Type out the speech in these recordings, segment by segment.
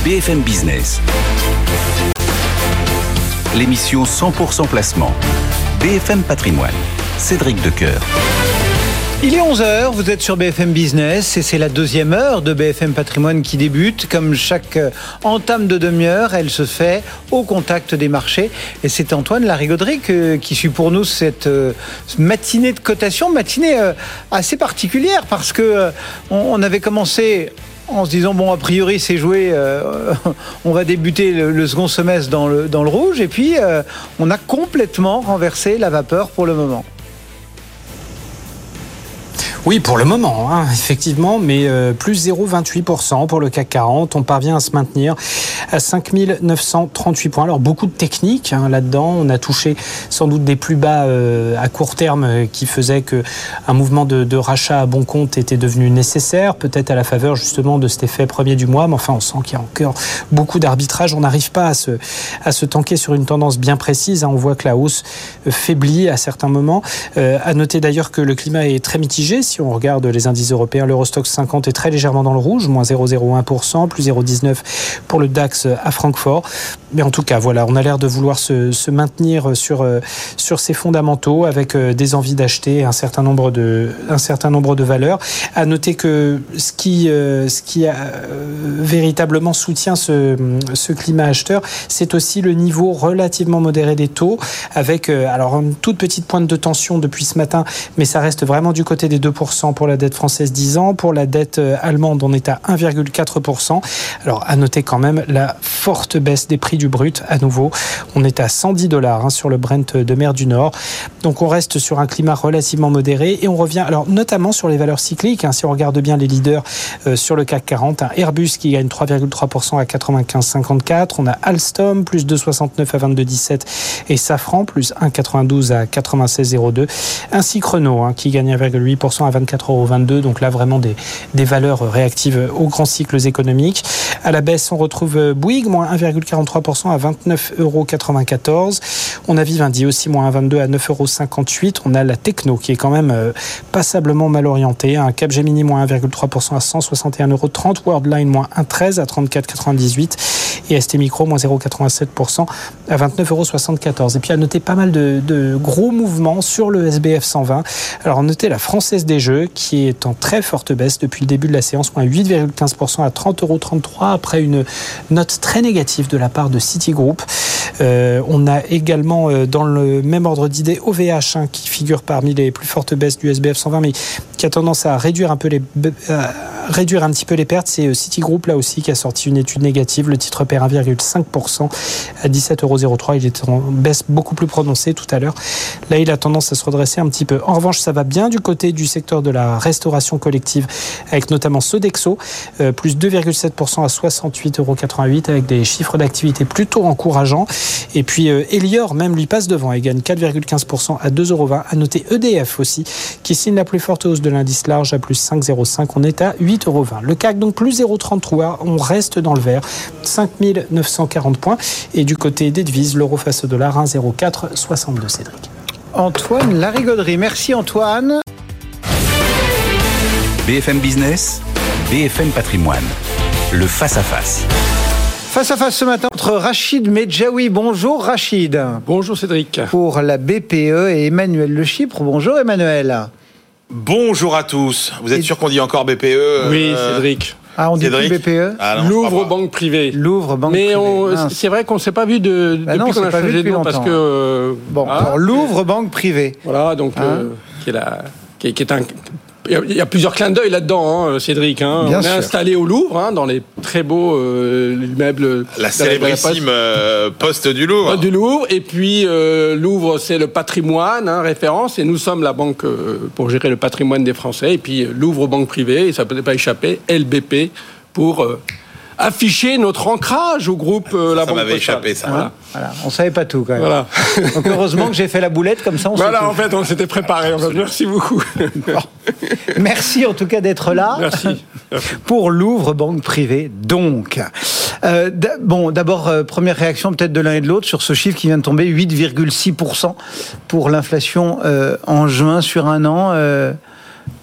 BFM Business. L'émission 100% placement. BFM Patrimoine. Cédric Decoeur. Il est 11h, vous êtes sur BFM Business et c'est la deuxième heure de BFM Patrimoine qui débute. Comme chaque entame de demi-heure, elle se fait au contact des marchés. Et c'est Antoine Larigauderie qui suit pour nous cette matinée de cotation, matinée assez particulière parce que on avait commencé en se disant, bon, a priori, c'est joué, on va débuter le second semestre dans le rouge. Et puis, on a complètement renversé la vapeur pour le moment. Oui, pour le moment, effectivement, mais plus 0,28% pour le CAC 40. On parvient à se maintenir à 5938 points. Alors, beaucoup de techniques là-dedans. On a touché sans doute des plus bas à court terme qui faisaient qu'un mouvement de rachat à bon compte était devenu nécessaire, peut-être à la faveur justement de cet effet premier du mois. Mais enfin, on sent qu'il y a encore beaucoup d'arbitrage. On n'arrive pas à se tanker sur une tendance bien précise. On voit que la hausse faiblit à certains moments. À noter d'ailleurs que le climat est très mitigé. Si on regarde les indices européens, l'Eurostoxx 50 est très légèrement dans le rouge, moins 0,01%, plus 0,19% pour le DAX à Francfort. Mais en tout cas, voilà, on a l'air de vouloir se maintenir sur ces fondamentaux avec des envies d'acheter un certain nombre de valeurs. À noter que ce qui véritablement soutient ce climat acheteur, c'est aussi le niveau relativement modéré des taux, avec alors une toute petite pointe de tension depuis ce matin, mais ça reste vraiment du côté des 2% pour la dette française 10 ans. Pour la dette allemande, on est à 1,4%. Alors, à noter quand même la forte baisse des prix du brut. À nouveau, on est à $110 sur le Brent de mer du Nord. Donc, on reste sur un climat relativement modéré et on revient, alors notamment sur les valeurs cycliques. Si on regarde bien les leaders sur le CAC 40, Airbus qui gagne 3,3% à 95,54. On a Alstom, plus 2,69 à 22,17 et Safran, plus 1,92 à 96,02. Ainsi que Renault, qui gagne 1,8% à 24,22 €. Donc là, vraiment des valeurs réactives aux grands cycles économiques. À la baisse, on retrouve Bouygues, moins 1,43% à 29,94 €. On a Vivendi aussi, moins 1,22 à 9,58 €. On a la Techno qui est quand même passablement mal orientée. Capgemini, moins 1,3% à 161,30 €. Worldline, moins 1,13 à 34,98 €. Et ST Micro, moins 0,87% à 29,74 €. Et puis à noter pas mal de gros mouvements sur le SBF 120. Alors notez la Française des Jeux qui est en très forte baisse depuis le début de la séance, moins 8,15% à 30,33 € après une note très négative de la part de Citigroup. On a également dans le même ordre d'idée OVH qui figure parmi les plus fortes baisses du SBF 120 mais qui a tendance à réduire un petit peu les pertes. C'est Citigroup là aussi qui a sorti une étude négative. Le titre perd 1,5% à 17,03 €. Il était en baisse beaucoup plus prononcée tout à l'heure. Là, il a tendance à se redresser un petit peu. En revanche, ça va bien du côté du secteur de la restauration collective avec notamment Sodexo, plus 2,7% à 68,88 € avec des chiffres d'activité plutôt encourageants. Et puis Elior même lui passe devant et gagne 4,15% à 2,20 €. À noter EDF aussi qui signe la plus forte hausse de l'indice large à plus 5,05 €. On est à 8,20 €. Le CAC donc plus 0,33. On reste dans le vert, 5940 points. Et du côté des devises, l'euro face au dollar 1,0462. Cédric. Antoine Larigauderie. Merci Antoine. BFM Business, BFM Patrimoine. Le face-à-face. Face à face ce matin entre Rachid Medjaoui. Bonjour Rachid. Bonjour Cédric. Pour la BPE et Emmanuel Le Chypre. Bonjour Emmanuel. Bonjour à tous. Vous êtes sûr qu'on dit encore BPE Oui, Cédric. On dit plus BPE. Louvre Banque Privée. Louvre Banque Privée. Mais c'est vrai qu'on ne s'est pas vu depuis qu'on a changé de nom parce que alors Louvre Banque Privée. Voilà, donc qui est un. Il y a plusieurs clins d'œil là-dedans, Cédric. On est installé au Louvre, dans les très beaux immeubles. La célébrissime poste du Louvre. Du Louvre. Et puis, Louvre, c'est le patrimoine, référence. Et nous sommes la banque pour gérer le patrimoine des Français. Et puis, Louvre Banque Privée, et ça ne peut pas échapper, LBP, pour afficher notre ancrage au groupe La Banque Postale. Ça m'avait échappé, ça. Voilà. On ne savait pas tout, quand même. Voilà. Donc, heureusement que j'ai fait la boulette, comme ça, on sait tout. En fait, on s'était préparé. Merci beaucoup. Merci, en tout cas, d'être là. Merci. Pour Louvre Banque Privée, donc. D'abord, première réaction peut-être de l'un et de l'autre sur ce chiffre qui vient de tomber, 8,6% pour l'inflation en juin sur un an.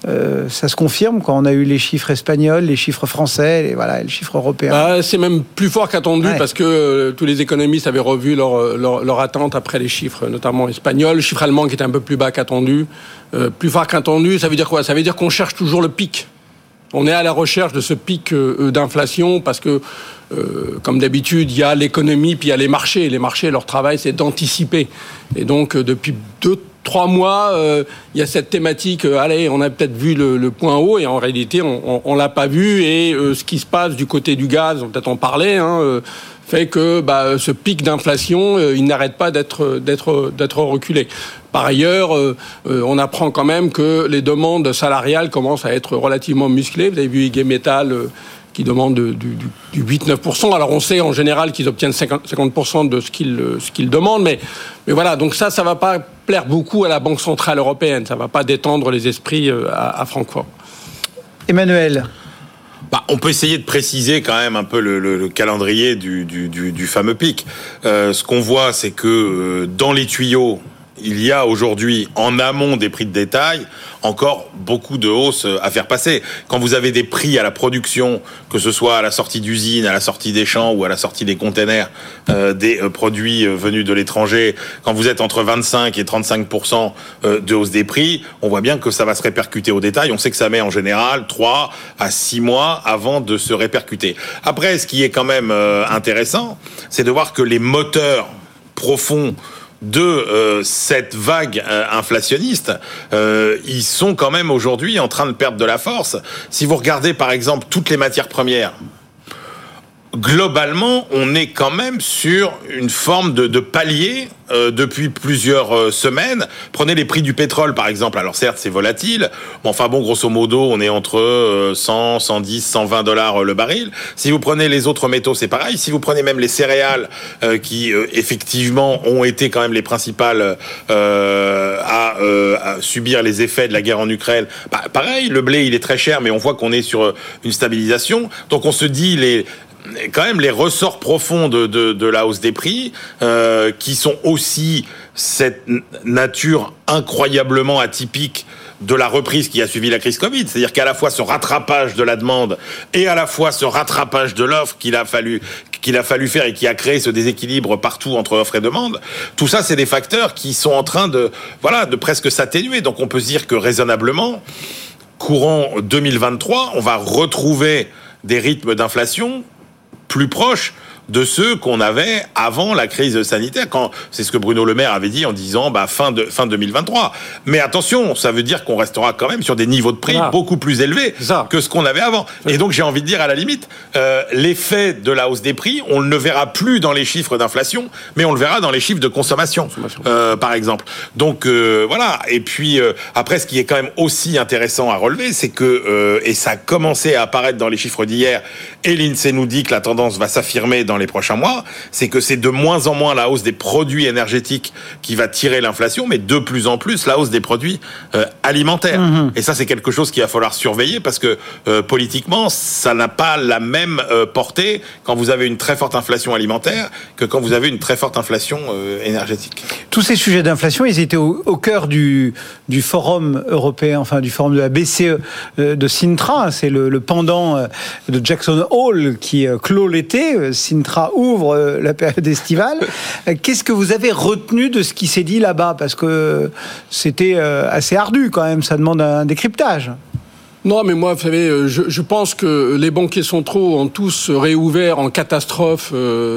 ça se confirme quand on a eu les chiffres espagnols, les chiffres français, les chiffres européens. C'est même plus fort qu'attendu parce que tous les économistes avaient revu leur attente après les chiffres, notamment espagnols. Le chiffre allemand qui était un peu plus bas qu'attendu. Plus fort qu'attendu, ça veut dire quoi ? Ça veut dire qu'on cherche toujours le pic. On est à la recherche de ce pic d'inflation parce que, comme d'habitude, il y a l'économie puis il y a les marchés. Les marchés, leur travail, c'est d'anticiper. Et donc, depuis 2-3 mois, il y a cette thématique, on a peut-être vu le point haut, et en réalité, on l'a pas vu. Et ce qui se passe du côté du gaz, on va peut-être en parler, fait que ce pic d'inflation, il n'arrête pas d'être reculé. Par ailleurs, on apprend quand même que les demandes salariales commencent à être relativement musclées. Vous avez vu IG Metall qui demande du 8-9%. Alors on sait en général qu'ils obtiennent 50% de ce qu'ils demandent, mais voilà. Donc ça va pas plaire beaucoup à la Banque Centrale Européenne. Ça va pas détendre les esprits à Francfort. Emmanuel. On peut essayer de préciser quand même un peu le calendrier du fameux pic. Ce qu'on voit, c'est que dans les tuyaux, il y a aujourd'hui, en amont des prix de détail, encore beaucoup de hausses à faire passer. Quand vous avez des prix à la production, que ce soit à la sortie d'usine, à la sortie des champs ou à la sortie des containers, des produits venus de l'étranger, quand vous êtes entre 25 et 35% de hausse des prix, on voit bien que ça va se répercuter au détail. On sait que ça met en général 3 à 6 mois avant de se répercuter. Après, ce qui est quand même intéressant, c'est de voir que les moteurs profonds de cette vague inflationniste, ils sont quand même aujourd'hui en train de perdre de la force. Si vous regardez par exemple toutes les matières premières, globalement, on est quand même sur une forme de palier depuis plusieurs semaines. Prenez les prix du pétrole, par exemple. Alors certes, c'est volatile. Grosso modo, on est entre 100, 110, 120 $ le baril. Si vous prenez les autres métaux, c'est pareil. Si vous prenez même les céréales, qui effectivement ont été quand même les principales à subir les effets de la guerre en Ukraine, pareil, le blé, il est très cher, mais on voit qu'on est sur une stabilisation. Donc on se dit quand même les ressorts profonds de la hausse des prix, qui sont aussi cette nature incroyablement atypique de la reprise qui a suivi la crise Covid. C'est-à-dire qu'à la fois ce rattrapage de la demande et à la fois ce rattrapage de l'offre qu'il a fallu faire et qui a créé ce déséquilibre partout entre offre et demande, tout ça, c'est des facteurs qui sont en train de presque s'atténuer. Donc on peut se dire que raisonnablement, courant 2023, on va retrouver des rythmes d'inflation plus proches de ceux qu'on avait avant la crise sanitaire, c'est ce que Bruno Le Maire avait dit en disant fin 2023. Mais attention, ça veut dire qu'on restera quand même sur des niveaux de prix beaucoup plus élevés que ce qu'on avait avant. Et donc j'ai envie de dire, à la limite, l'effet de la hausse des prix, on ne le verra plus dans les chiffres d'inflation, mais on le verra dans les chiffres de consommation. Par exemple. Donc voilà. Et puis après, ce qui est quand même aussi intéressant à relever, c'est que et ça a commencé à apparaître dans les chiffres d'hier, et l'INSEE nous dit que la tendance va s'affirmer dans les prochains mois, c'est que c'est de moins en moins la hausse des produits énergétiques qui va tirer l'inflation, mais de plus en plus la hausse des produits alimentaires. Et ça, c'est quelque chose qu'il va falloir surveiller parce que politiquement, ça n'a pas la même portée quand vous avez une très forte inflation alimentaire que quand vous avez une très forte inflation énergétique. Tous ces sujets d'inflation, ils étaient au cœur du forum européen, enfin du forum de la BCE de Sintra. C'est le pendant de Jackson Hole qui clôt l'été. Sintra ouvre la période estivale. Qu'est-ce que vous avez retenu de ce qui s'est dit là-bas ? Parce que c'était assez ardu quand même, ça demande un décryptage. Non, mais moi, vous savez, je pense que les banquiers centraux ont tous réouvert en catastrophe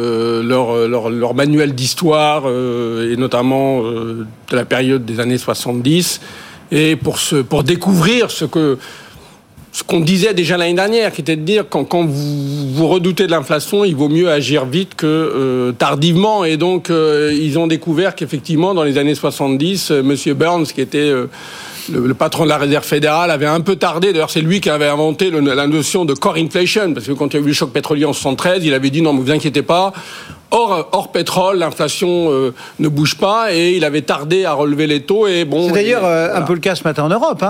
leur manuel d'histoire, et notamment de la période des années 70, et pour découvrir ce qu'on disait déjà l'année dernière, qui était de dire quand vous redoutez de l'inflation, il vaut mieux agir vite que tardivement. Et donc, ils ont découvert qu'effectivement, dans les années 70, Monsieur Burns, qui était le patron de la Réserve fédérale, avait un peu tardé. D'ailleurs, c'est lui qui avait inventé la notion de core inflation, parce que quand il y a eu le choc pétrolier en 73, il avait dit non, mais vous inquiétez pas, Hors pétrole, l'inflation ne bouge pas et il avait tardé à relever les taux. Et bon, c'est d'ailleurs un peu le cas ce matin en Europe,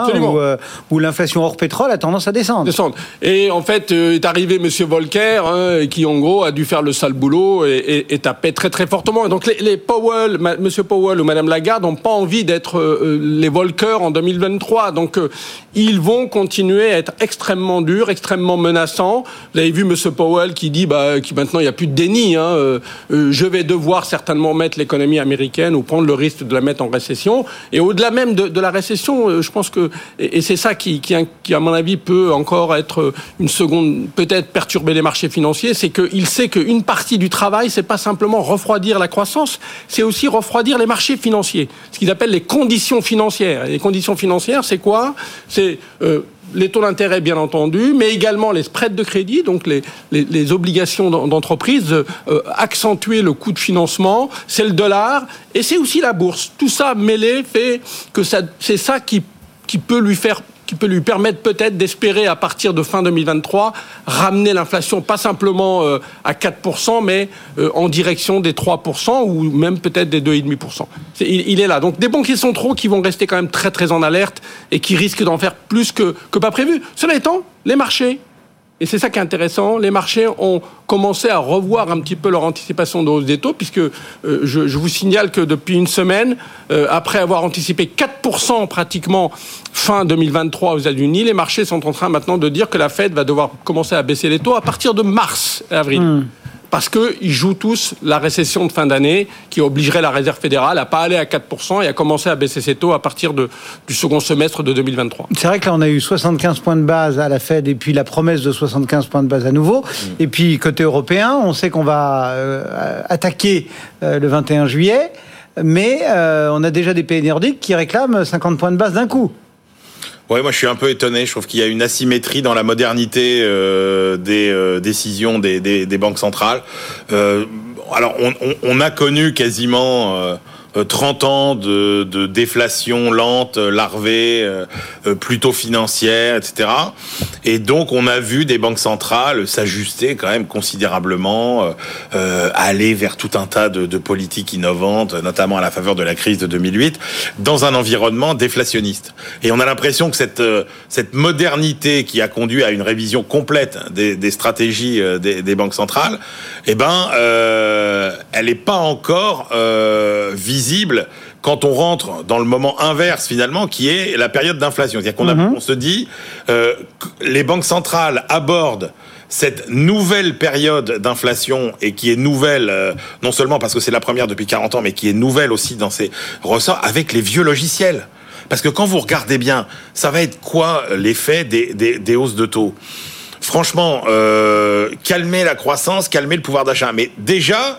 où l'inflation hors pétrole a tendance à descendre. Et en fait, est arrivé M. Volcker, qui en gros a dû faire le sale boulot et taper très très fortement. Et donc les Powell, M. Powell ou Mme Lagarde n'ont pas envie d'être les Volcker en 2023. Donc ils vont continuer à être extrêmement durs, extrêmement menaçants. Vous avez vu M. Powell qui dit qui maintenant il n'y a plus de déni. Je vais devoir certainement mettre l'économie américaine ou prendre le risque de la mettre en récession. Et au-delà même de la récession, je pense que, et c'est ça qui, à mon avis, peut encore être une seconde, peut-être perturber les marchés financiers, c'est qu'il sait qu'une partie du travail, c'est pas simplement refroidir la croissance, c'est aussi refroidir les marchés financiers. Ce qu'ils appellent les conditions financières. Et les conditions financières, c'est quoi ? C'est les taux d'intérêt, bien entendu, mais également les spreads de crédit, donc les obligations d'entreprise, accentuer le coût de financement, c'est le dollar, et c'est aussi la bourse. Tout ça mêlé fait que c'est ça qui peut lui permettre peut-être d'espérer, à partir de fin 2023, ramener l'inflation, pas simplement à 4%, mais en direction des 3%, ou même peut-être des 2,5%. Il est là. Donc des banquiers centraux qui vont rester quand même très très en alerte et qui risquent d'en faire plus que pas prévu. Cela étant, les marchés, et c'est ça qui est intéressant, les marchés ont commencé à revoir un petit peu leur anticipation de hausse des taux, puisque je vous signale que depuis une semaine, après avoir anticipé 4% pratiquement fin 2023 aux États-Unis, les marchés sont en train maintenant de dire que la Fed va devoir commencer à baisser les taux à partir de mars et avril. Parce qu'ils jouent tous la récession de fin d'année qui obligerait la Réserve fédérale à pas aller à 4% et à commencer à baisser ses taux à partir du second semestre de 2023. C'est vrai que là, on a eu 75 points de base à la Fed et puis la promesse de 75 points de base à nouveau. Et puis, côté européen, on sait qu'on va attaquer le 21 juillet, mais on a déjà des pays nordiques qui réclament 50 points de base d'un coup. Ouais, moi je suis un peu étonné. Je trouve qu'il y a une asymétrie dans la modernité des décisions des banques centrales. Alors on a connu quasiment 30 ans de déflation lente, larvée, plutôt financière, etc. Et donc on a vu des banques centrales s'ajuster quand même considérablement, aller vers tout un tas de politiques innovantes, notamment à la faveur de la crise de 2008, dans un environnement déflationniste. Et on a l'impression que cette modernité qui a conduit à une révision complète des stratégies des banques centrales, elle n'est pas encore visible quand on rentre dans le moment inverse finalement, qui est la période d'inflation. C'est-à-dire on se dit, les banques centrales abordent cette nouvelle période d'inflation, et qui est nouvelle, non seulement parce que c'est la première depuis 40 ans, mais qui est nouvelle aussi dans ses ressorts, avec les vieux logiciels. Parce que quand vous regardez bien, ça va être quoi l'effet des hausses de taux ? Franchement, calmer la croissance, calmer le pouvoir d'achat. Mais déjà,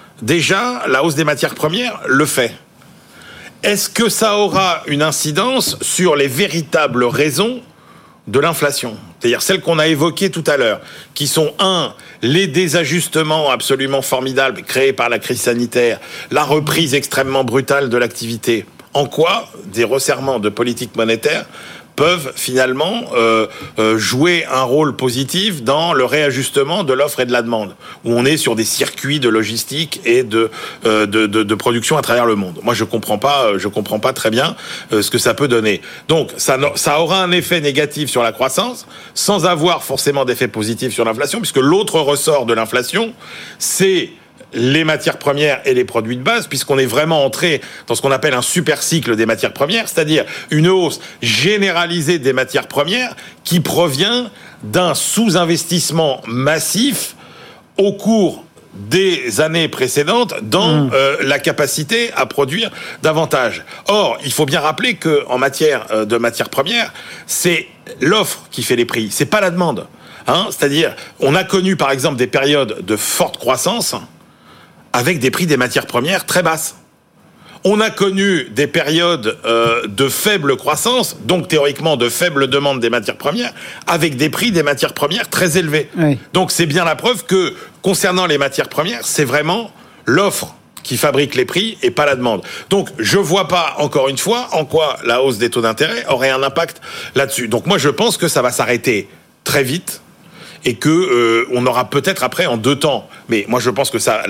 la hausse des matières premières le fait. Est-ce que ça aura une incidence sur les véritables raisons de l'inflation ? C'est-à-dire celles qu'on a évoquées tout à l'heure, qui sont les désajustements absolument formidables créés par la crise sanitaire, la reprise extrêmement brutale de l'activité. En quoi des resserrements de politique monétaire peuvent finalement jouer un rôle positif dans le réajustement de l'offre et de la demande, où on est sur des circuits de logistique et de production à travers le monde. Moi, je comprends pas très bien ce que ça peut donner. Donc, ça aura un effet négatif sur la croissance, sans avoir forcément d'effet positif sur l'inflation, puisque l'autre ressort de l'inflation, c'est les matières premières et les produits de base, puisqu'on est vraiment entré dans ce qu'on appelle un super cycle des matières premières, c'est-à-dire une hausse généralisée des matières premières qui provient d'un sous-investissement massif au cours des années précédentes dans la capacité à produire davantage. Or, il faut bien rappeler que en matière de matières premières, c'est l'offre qui fait les prix, c'est pas la demande. C'est-à-dire, on a connu par exemple des périodes de forte croissance avec des prix des matières premières très basses. On a connu des périodes de faible croissance, donc théoriquement de faible demande des matières premières, avec des prix des matières premières très élevés. Oui. Donc c'est bien la preuve que, concernant les matières premières, c'est vraiment l'offre qui fabrique les prix et pas la demande. Donc je vois pas, encore une fois, en quoi la hausse des taux d'intérêt aurait un impact là-dessus. Donc moi je pense que ça va s'arrêter très vite, et que on aura peut-être après en 2 temps. Mais moi je pense que ça,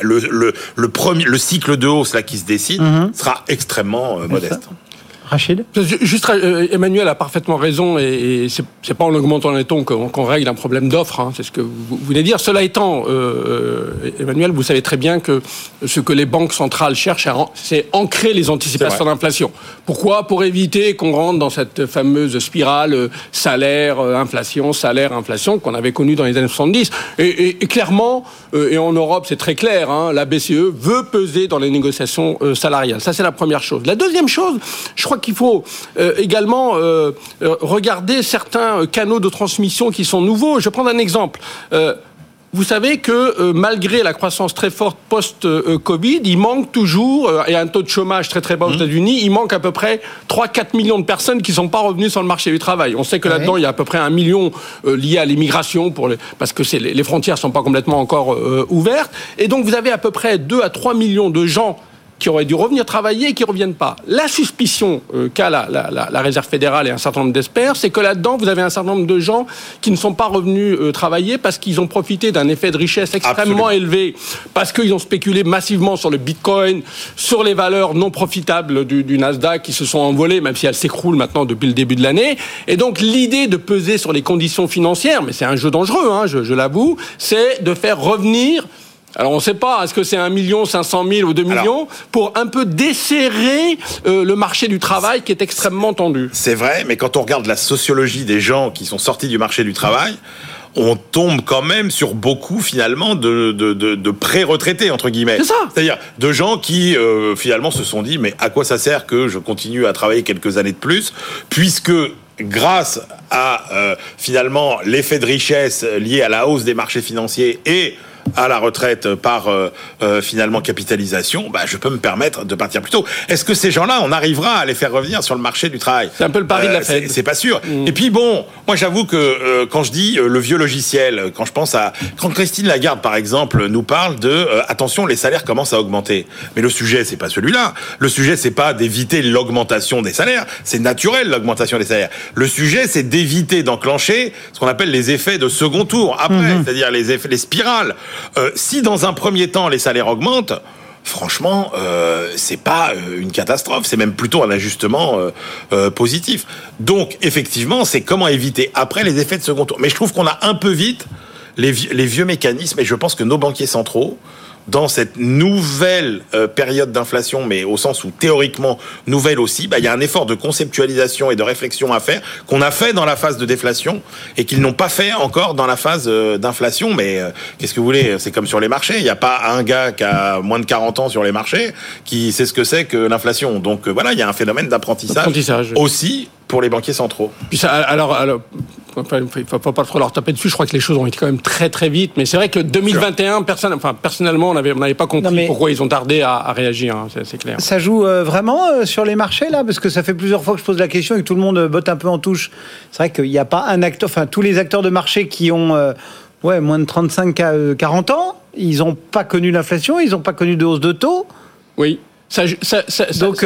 le cycle de hausse là qui se dessine sera extrêmement modeste. Rachid ? Juste, Emmanuel a parfaitement raison, et c'est pas en augmentant les taux qu'on règle un problème d'offre, hein, c'est ce que vous voulez dire. Cela étant, Emmanuel, vous savez très bien que ce que les banques centrales cherchent, c'est ancrer les anticipations d'inflation. Pourquoi ? Pour éviter qu'on rentre dans cette fameuse spirale salaire-inflation qu'on avait connue dans les années 70. Et clairement, et en Europe c'est très clair, hein, la BCE veut peser dans les négociations salariales. Ça c'est la première chose. La deuxième chose, je crois qu'il faut également regarder certains canaux de transmission qui sont nouveaux. Je vais prendre un exemple. Vous savez que malgré la croissance très forte post-Covid, il manque toujours, et un taux de chômage très très bas aux États-Unis, il manque à peu près 3-4 millions de personnes qui ne sont pas revenues sur le marché du travail. On sait que là-dedans, il y a à peu près 1 million liés à l'immigration, parce que les frontières ne sont pas complètement encore ouvertes. Et donc vous avez à peu près 2 à 3 millions de gens qui auraient dû revenir travailler et qui ne reviennent pas. La suspicion qu'a la Réserve fédérale et un certain nombre d'experts, c'est que là-dedans, vous avez un certain nombre de gens qui ne sont pas revenus travailler parce qu'ils ont profité d'un effet de richesse extrêmement élevé, parce qu'ils ont spéculé massivement sur le Bitcoin, sur les valeurs non profitables du Nasdaq qui se sont envolées, même si elles s'écroulent maintenant depuis le début de l'année. Et donc, l'idée de peser sur les conditions financières, mais c'est un jeu dangereux, hein, je l'avoue, c'est de faire revenir... Alors on ne sait pas, est-ce que c'est 1 500 000 ou 2 millions, pour un peu desserrer le marché du travail qui est extrêmement tendu. C'est vrai, mais quand on regarde la sociologie des gens qui sont sortis du marché du travail, on tombe quand même sur beaucoup finalement de pré-retraités entre guillemets. C'est ça. C'est-à-dire de gens qui finalement se sont dit mais à quoi ça sert que je continue à travailler quelques années de plus, puisque grâce à finalement l'effet de richesse lié à la hausse des marchés financiers et à la retraite par finalement capitalisation, je peux me permettre de partir plus tôt. Est-ce que ces gens-là, on arrivera à les faire revenir sur le marché du travail ? C'est un peu le pari de la Fed. C'est pas sûr. Et puis bon, moi j'avoue que quand je dis le vieux logiciel, quand je pense à... Quand Christine Lagarde, par exemple, nous parle de attention, les salaires commencent à augmenter. Mais le sujet, c'est pas celui-là. Le sujet, c'est pas d'éviter l'augmentation des salaires. C'est naturel, l'augmentation des salaires. Le sujet, c'est d'éviter d'enclencher ce qu'on appelle les effets de second tour après, c'est-à-dire les spirales. Si dans un premier temps les salaires augmentent, franchement, c'est pas une catastrophe, c'est même plutôt un ajustement positif. Donc, effectivement, c'est comment éviter après les effets de second tour. Mais je trouve qu'on a un peu vite les vieux mécanismes, et je pense que nos banquiers centraux, dans cette nouvelle période d'inflation, mais au sens où théoriquement nouvelle aussi, il y a un effort de conceptualisation et de réflexion à faire qu'on a fait dans la phase de déflation et qu'ils n'ont pas fait encore dans la phase d'inflation. Mais qu'est-ce que vous voulez ? C'est comme sur les marchés. Il n'y a pas un gars qui a moins de 40 ans sur les marchés qui sait ce que c'est que l'inflation. Donc voilà, il y a un phénomène d'apprentissage aussi pour les banquiers centraux. Puis ça, alors enfin, il ne faut pas trop leur taper dessus. Je crois que les choses ont été quand même très très vite. Mais c'est vrai que 2021, personnellement, on n'avait pas compris pourquoi ils ont tardé à réagir. Hein, c'est clair. Ça joue vraiment sur les marchés là, parce que ça fait plusieurs fois que je pose la question et que tout le monde botte un peu en touche. C'est vrai qu'il n'y a pas un acteur, enfin tous les acteurs de marché qui ont moins de 35 à 40 ans, ils n'ont pas connu l'inflation, ils n'ont pas connu de hausse de taux. Oui. Donc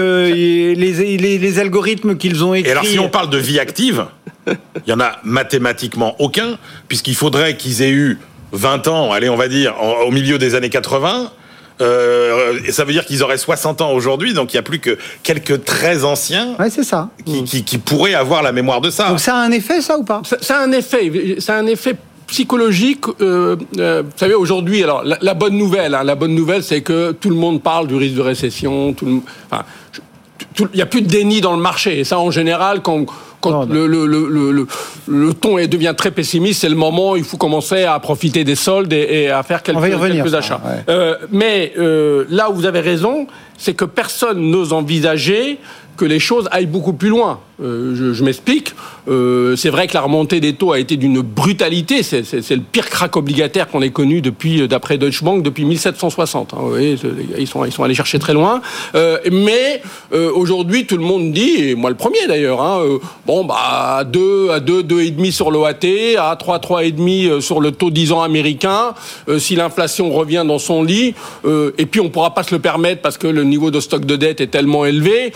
les algorithmes qu'ils ont écrits... Et alors si on parle de vie active, il n'y en a mathématiquement aucun, puisqu'il faudrait qu'ils aient eu 20 ans, allez on va dire, au milieu des années 80, et ça veut dire qu'ils auraient 60 ans aujourd'hui, donc il n'y a plus que quelques très anciens c'est ça. Qui pourraient avoir la mémoire de ça. Donc ça a un effet, ça, ou pas ? Ça a un effet psychologique. Vous savez, aujourd'hui, alors la bonne nouvelle, c'est que tout le monde parle du risque de récession. Il n'y a plus de déni dans le marché. Et ça, en général, quand le ton devient très pessimiste, c'est le moment où il faut commencer à profiter des soldes et à faire quelques achats. Mais là où vous avez raison, c'est que personne n'ose envisager que les choses aillent beaucoup plus loin. Je m'explique. C'est vrai que la remontée des taux a été d'une brutalité. C'est le pire krach obligataire qu'on ait connu d'après Deutsche Bank, depuis 1760. Hein, vous voyez, ils sont allés chercher très loin. Mais aujourd'hui, tout le monde dit, et moi le premier d'ailleurs, à 2,5 sur l'OAT, à 3,5 sur le taux 10 ans américain, si l'inflation revient dans son lit, et puis on ne pourra pas se le permettre parce que le niveau de stock de dette est tellement élevé. Donc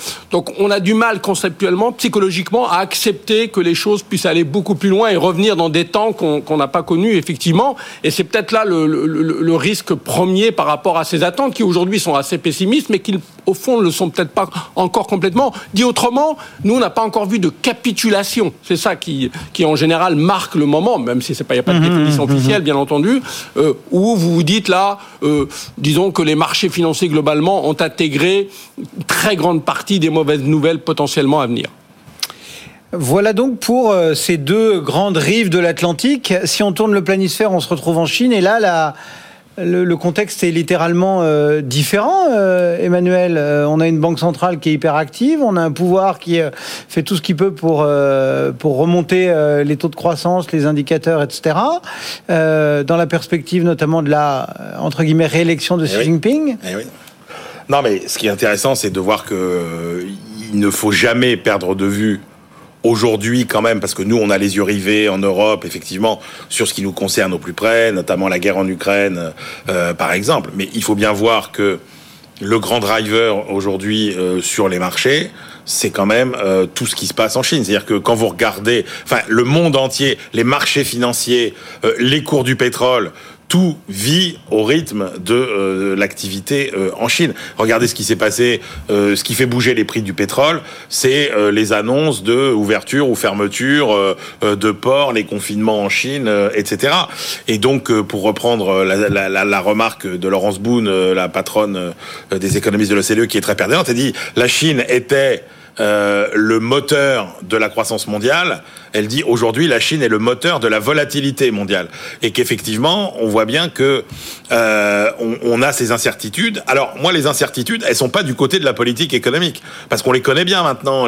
Donc on a du mal conceptuellement, psychologiquement, à accepter que les choses puissent aller beaucoup plus loin et revenir dans des temps qu'on n'a pas connus, effectivement. Et c'est peut-être là le risque premier par rapport à ces attentes qui aujourd'hui sont assez pessimistes, mais qui au fond ne le sont peut-être pas encore complètement. Dit autrement, nous on n'a pas encore vu de capitulation. C'est ça qui en général marque le moment, même si il n'y a pas de définition officielle, bien entendu, où vous vous dites là, disons que les marchés financiers globalement ont intégré une très grande partie des mauvaises nouvelles potentiellement à venir. Voilà donc pour ces deux grandes rives de l'Atlantique. Si on tourne le planisphère, on se retrouve en Chine, et là, le contexte est littéralement différent, Emmanuel. On a une banque centrale qui est hyper active, on a un pouvoir qui fait tout ce qu'il peut pour remonter les taux de croissance, les indicateurs, etc. Dans la perspective notamment de la, entre guillemets, réélection de Xi Jinping. Oui. Non, mais ce qui est intéressant, c'est de voir qu'il ne faut jamais perdre de vue aujourd'hui quand même, parce que nous, on a les yeux rivés en Europe, effectivement, sur ce qui nous concerne au plus près, notamment la guerre en Ukraine, par exemple. Mais il faut bien voir que le grand driver aujourd'hui sur les marchés, c'est quand même tout ce qui se passe en Chine. C'est-à-dire que quand vous regardez, le monde entier, les marchés financiers, les cours du pétrole, tout vit au rythme de l'activité en Chine. Regardez ce qui s'est passé, ce qui fait bouger les prix du pétrole, c'est les annonces de ouverture ou fermeture de ports, les confinements en Chine, etc. Et donc, pour reprendre la remarque de Laurence Boone, la patronne des économistes de l'OCDE, qui est très pertinente, elle dit la Chine était le moteur de la croissance mondiale. Elle dit aujourd'hui la Chine est le moteur de la volatilité mondiale, et qu'effectivement on voit bien que on a ces incertitudes. Alors moi, les incertitudes, elles sont pas du côté de la politique économique, parce qu'on les connaît bien maintenant,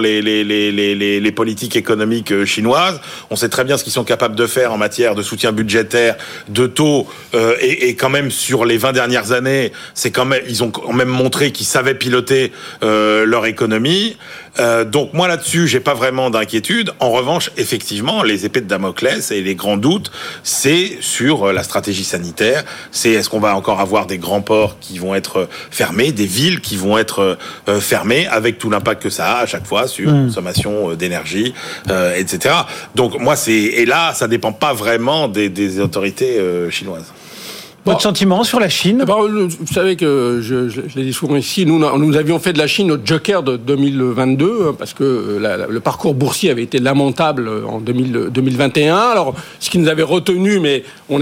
les politiques économiques chinoises. On sait très bien ce qu'ils sont capables de faire en matière de soutien budgétaire, de taux, et quand même sur les 20 dernières années, ils ont quand même montré qu'ils savaient piloter leur économie. Donc moi là-dessus, j'ai pas vraiment d'inquiétude. En revanche, effectivement, les épées de Damoclès et les grands doutes, c'est sur la stratégie sanitaire. C'est est-ce qu'on va encore avoir des grands ports qui vont être fermés, des villes qui vont être fermées, avec tout l'impact que ça a à chaque fois sur la consommation d'énergie, etc. Donc moi, et là, ça dépend pas vraiment des autorités chinoises. Votre sentiment sur la Chine ? Vous savez que je l'ai dit souvent ici, nous avions fait de la Chine notre joker de 2022, parce que le parcours boursier avait été lamentable en 2021. Alors, ce qui nous avait retenu, mais on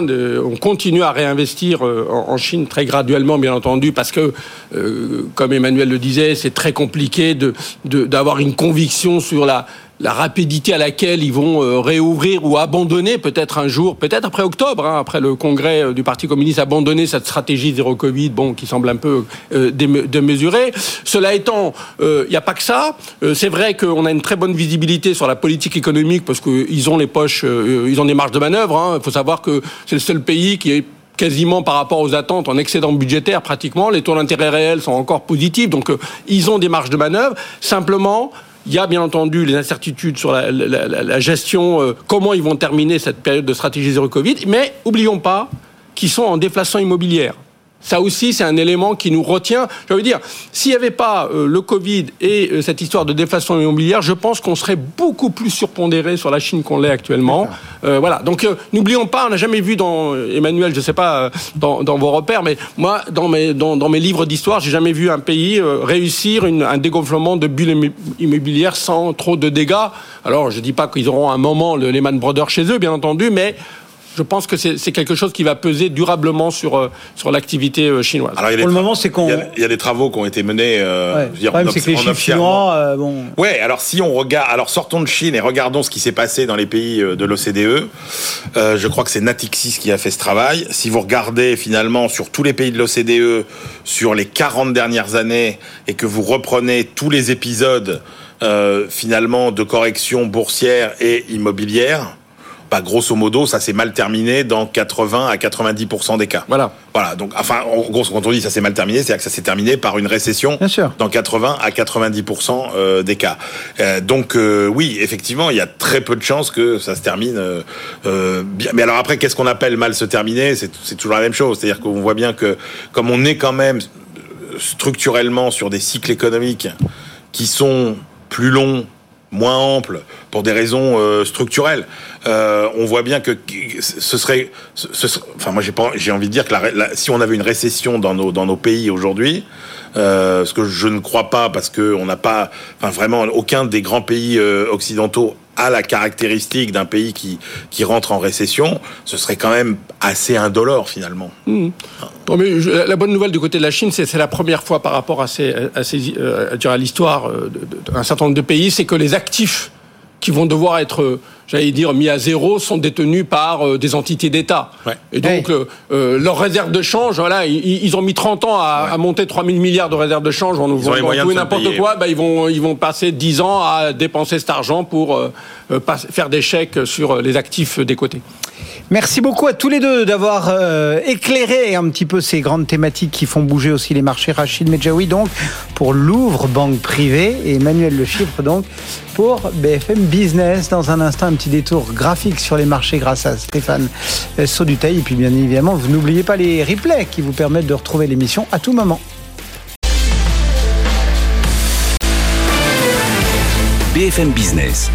continue à réinvestir en Chine très graduellement, bien entendu, parce que, comme Emmanuel le disait, c'est très compliqué d'avoir une conviction sur la rapidité à laquelle ils vont réouvrir ou abandonner peut-être un jour, peut-être après octobre, après le congrès du Parti communiste, abandonner cette stratégie zéro Covid, qui semble un peu démesurée. Cela étant, il n'y a pas que ça. C'est vrai qu'on a une très bonne visibilité sur la politique économique, parce qu'ils ont les poches, ils ont des marges de manœuvre. Il faut savoir que c'est le seul pays qui est quasiment par rapport aux attentes en excédent budgétaire pratiquement. Les taux d'intérêt réels sont encore positifs, donc ils ont des marges de manœuvre. Simplement, il y a bien entendu les incertitudes sur la gestion, comment ils vont terminer cette période de stratégie zéro Covid, mais n'oublions pas qu'ils sont en déflation immobilière. Ça aussi, c'est un élément qui nous retient. Je veux dire, s'il n'y avait pas le Covid et cette histoire de déflation immobilière, je pense qu'on serait beaucoup plus surpondéré sur la Chine qu'on l'est actuellement. Voilà. Donc, n'oublions pas, on n'a jamais vu Emmanuel, je ne sais pas, dans vos repères, mais moi, dans mes livres d'histoire, j'ai jamais vu un pays réussir un dégonflement de bulles immobilières sans trop de dégâts. Alors, je ne dis pas qu'ils auront un moment le Lehman Brothers chez eux, bien entendu, mais je pense que c'est quelque chose qui va peser durablement sur l'activité chinoise. Alors, pour le moment, c'est qu'on... Il y a des travaux qui ont été menés. Le problème, c'est que les chiffres chinois... Ouais, alors si on regarde... Alors sortons de Chine et regardons ce qui s'est passé dans les pays de l'OCDE. Je crois que c'est Natixis qui a fait ce travail. Si vous regardez finalement sur tous les pays de l'OCDE, sur les 40 dernières années, et que vous reprenez tous les épisodes finalement de correction boursière et immobilière... grosso modo, ça s'est mal terminé dans 80 à 90% des cas. Voilà. Donc, en gros, quand on dit ça s'est mal terminé, c'est que ça s'est terminé par une récession dans 80 à 90% des cas. Donc, oui, effectivement, il y a très peu de chances que ça se termine bien. Mais alors après, qu'est-ce qu'on appelle mal se terminer ? C'est toujours la même chose. C'est-à-dire qu'on voit bien que, comme on est quand même structurellement sur des cycles économiques qui sont plus longs, moins amples, pour des raisons structurelles. On voit bien que ce serait enfin, moi j'ai envie de dire que si on avait une récession dans nos pays aujourd'hui, ce que je ne crois pas, parce que on n'a pas, enfin vraiment aucun des grands pays occidentaux a la caractéristique d'un pays qui rentre en récession, ce serait quand même assez indolore finalement. Bon, mais la bonne nouvelle du côté de la Chine, c'est la première fois par rapport à l'histoire d'un certain nombre de pays, c'est que les actifs qui vont devoir être, j'allais dire, mis à zéro, sont détenus par des entités d'État. Ouais. Et donc, leurs réserves de change, voilà, ils ont mis 30 ans à monter 3 000 milliards de réserves de change. On va tout et n'importe quoi. Bah, ils vont passer 10 ans à dépenser cet argent pour faire des chèques sur les actifs des côtés. Merci beaucoup à tous les deux d'avoir éclairé un petit peu ces grandes thématiques qui font bouger aussi les marchés. Rachid Medjaoui donc pour Louvre Banque Privée et Emmanuel Le Chypre donc pour BFM Business. Dans un instant, un petit détour graphique sur les marchés grâce à Stéphane Sauduteil. Et puis bien évidemment, vous n'oubliez pas les replays qui vous permettent de retrouver l'émission à tout moment. BFM Business.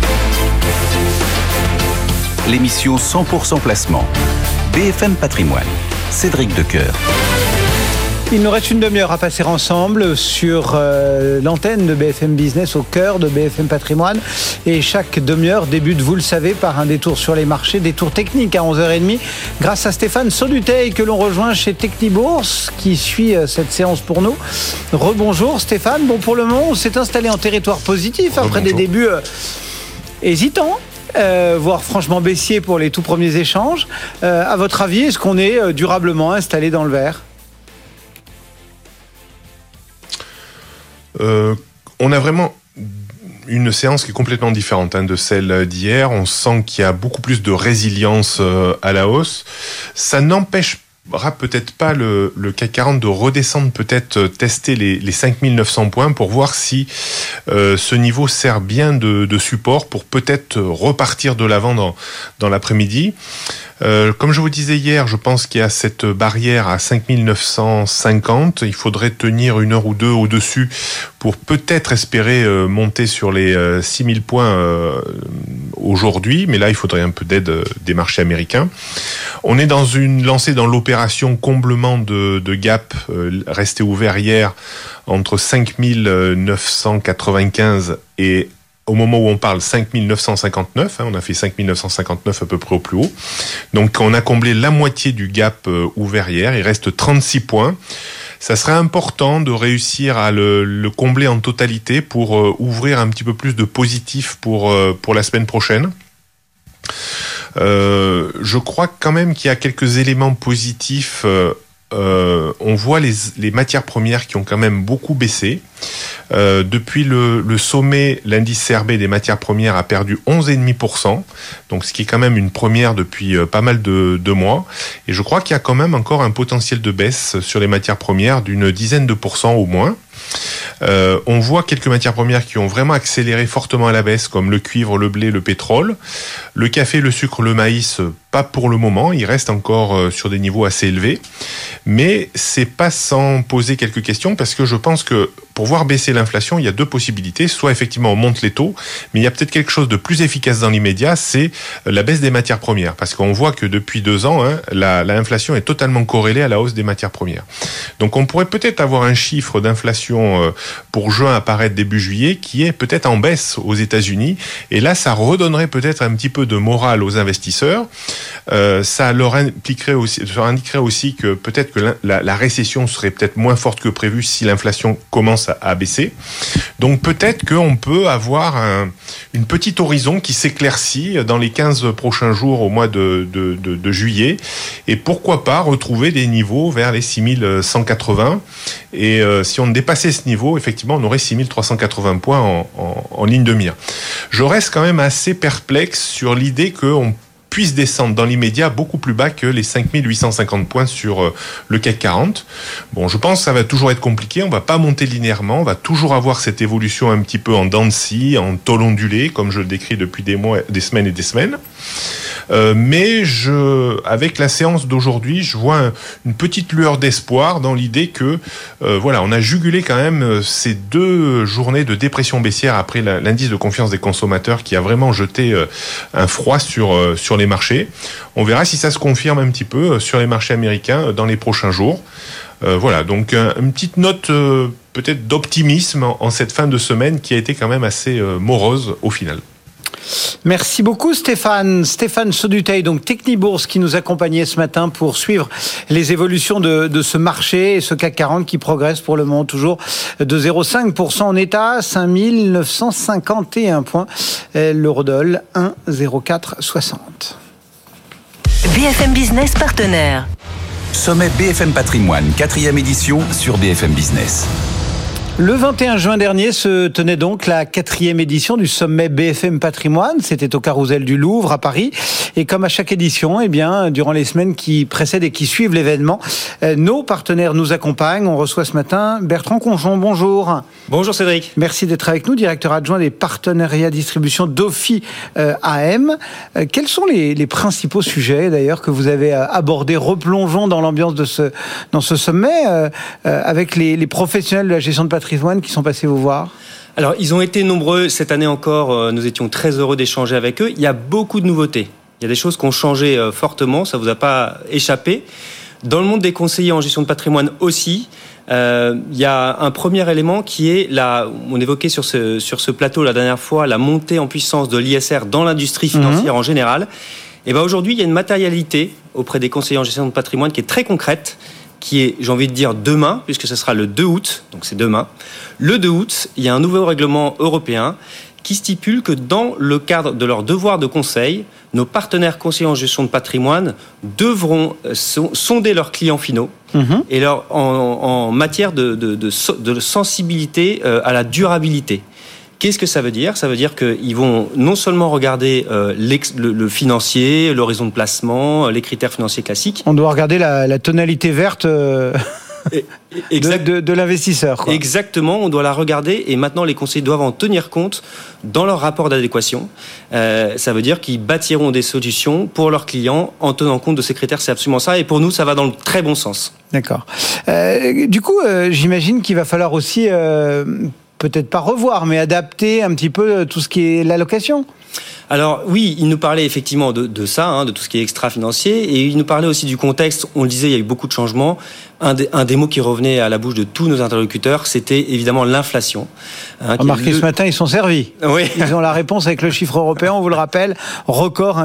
L'émission 100% placement. BFM Patrimoine. Cédric Decoeur. Il nous reste une demi-heure à passer ensemble sur l'antenne de BFM Business, au cœur de BFM Patrimoine. Et chaque demi-heure débute, vous le savez, par un détour sur les marchés, détour technique à 11h30, grâce à Stéphane Sauduteil que l'on rejoint chez Technibourse, qui suit cette séance pour nous. Rebonjour Stéphane. Bon, pour le moment, on s'est installé en territoire positif après des débuts hésitants. Voire franchement baissier pour les tout premiers échanges. À votre avis, est-ce qu'on est durablement installé dans le vert ? On a vraiment une séance qui est complètement différente de celle d'hier. On sent qu'il y a beaucoup plus de résilience à la hausse. Ça n'empêche peut-être pas le CAC 40 de redescendre, peut-être tester les 5900 points pour voir si ce niveau sert bien de support pour peut-être repartir de l'avant dans l'après-midi. Comme je vous disais hier, je pense qu'il y a cette barrière à 5950. Il faudrait tenir une heure ou deux au-dessus pour peut-être espérer monter sur les 6000 points aujourd'hui. Mais là, il faudrait un peu d'aide des marchés américains. On est dans une lancée dans l'opération comblement de gap resté ouvert hier entre 5995 et au moment où on parle 5959, on a fait 5959 à peu près au plus haut. Donc on a comblé la moitié du gap ouvert hier, il reste 36 points. Ça serait important de réussir à le combler en totalité pour ouvrir un petit peu plus de positif pour la semaine prochaine. Je crois quand même qu'il y a quelques éléments positifs. On voit les matières premières qui ont quand même beaucoup baissé. Depuis le sommet, l'indice CRB des matières premières a perdu 11,5%, donc ce qui est quand même une première depuis pas mal de mois. Et je crois qu'il y a quand même encore un potentiel de baisse sur les matières premières d'une dizaine de pourcents au moins. On voit quelques matières premières qui ont vraiment accéléré fortement à la baisse, comme le cuivre, le blé, le pétrole. Le café, le sucre, le maïs, pas pour le moment. Il reste encore sur des niveaux assez élevés. Mais c'est pas sans poser quelques questions, parce que je pense que pour voir baisser l'inflation, il y a deux possibilités. Soit effectivement on monte les taux, mais il y a peut-être quelque chose de plus efficace dans l'immédiat, c'est la baisse des matières premières. Parce qu'on voit que depuis 2 ans, l'inflation est totalement corrélée à la hausse des matières premières. Donc on pourrait peut-être avoir un chiffre d'inflation pour juin apparaître début juillet qui est peut-être en baisse aux États-Unis. Et là, ça redonnerait peut-être un petit peu de morale aux investisseurs. Ça leur indiquerait aussi que peut-être que la récession serait peut-être moins forte que prévu si l'inflation commence à baisser. Donc peut-être qu'on peut avoir une petite horizon qui s'éclaircit dans les 15 prochains jours au mois de juillet. Et pourquoi pas retrouver des niveaux vers les 6180. Et si on dépassait ce niveau, effectivement, on aurait 6380 points en ligne de mire. Je reste quand même assez perplexe sur l'idée qu'on puisse descendre dans l'immédiat beaucoup plus bas que les 5850 points sur le CAC 40. Bon, je pense que ça va toujours être compliqué, on va pas monter linéairement, on va toujours avoir cette évolution un petit peu en dents de scie, en tôle ondulée, comme je le décris depuis des mois, des semaines et des semaines. Mais avec la séance d'aujourd'hui, je vois une petite lueur d'espoir dans l'idée que, on a jugulé quand même ces 2 journées de dépression baissière après l'indice de confiance des consommateurs qui a vraiment jeté un froid sur les marchés. On verra si ça se confirme un petit peu sur les marchés américains dans les prochains jours. Donc une petite note peut-être d'optimisme en cette fin de semaine qui a été quand même assez morose au final. Merci beaucoup Stéphane Sauduteil, donc Technibourse, qui nous accompagnait ce matin pour suivre les évolutions de ce marché et ce CAC 40 qui progresse pour le moment toujours de 0,5% en état, 5951 points, l'eurodoll 1,0460. BFM Business partenaire. Sommet BFM Patrimoine, 4e édition sur BFM Business. Le 21 juin dernier se tenait donc la 4e édition du sommet BFM Patrimoine. C'était au Carrousel du Louvre à Paris. Et comme à chaque édition, durant les semaines qui précèdent et qui suivent l'événement, nos partenaires nous accompagnent. On reçoit ce matin Bertrand Conchon. Bonjour. Bonjour Cédric. Merci d'être avec nous, directeur adjoint des partenariats distribution d'Ophi AM. Quels sont les principaux sujets d'ailleurs que vous avez abordés? Replongeons dans l'ambiance dans ce sommet avec les professionnels de la gestion de patrimoine qui sont passés vous voir. Alors, ils ont été nombreux. Cette année encore, nous étions très heureux d'échanger avec eux. Il y a beaucoup de nouveautés. Il y a des choses qui ont changé fortement. Ça ne vous a pas échappé. Dans le monde des conseillers en gestion de patrimoine aussi, il y a un premier élément qui est, on évoquait sur ce plateau la dernière fois, la montée en puissance de l'ISR dans l'industrie financière en général. Et aujourd'hui, il y a une matérialité auprès des conseillers en gestion de patrimoine qui est très concrète, qui est, j'ai envie de dire, demain, puisque ce sera le 2 août, donc c'est demain. Le 2 août, il y a un nouveau règlement européen qui stipule que dans le cadre de leur devoir de conseil, nos partenaires conseillers en gestion de patrimoine devront sonder leurs clients finaux et en matière de sensibilité à la durabilité. Qu'est-ce que ça veut dire ? Ça veut dire qu'ils vont non seulement regarder le financier, l'horizon de placement, les critères financiers classiques. On doit regarder la tonalité verte de l'investisseur, quoi. Exactement, on doit la regarder et maintenant les conseillers doivent en tenir compte dans leur rapport d'adéquation. Ça veut dire qu'ils bâtiront des solutions pour leurs clients en tenant compte de ces critères, c'est absolument ça. Et pour nous, ça va dans le très bon sens. D'accord. Du coup, j'imagine qu'il va falloir aussi... peut-être pas revoir, mais adapter un petit peu tout ce qui est l'allocation. Alors oui, il nous parlait effectivement de ça, de tout ce qui est extra-financier, et il nous parlait aussi du contexte. On le disait, il y a eu beaucoup de changements. Un des mots qui revenait à la bouche de tous nos interlocuteurs, c'était évidemment l'inflation. Remarquez, ce matin, ils sont servis. Oui. Ils ont la réponse avec le chiffre européen, on vous le rappelle, record,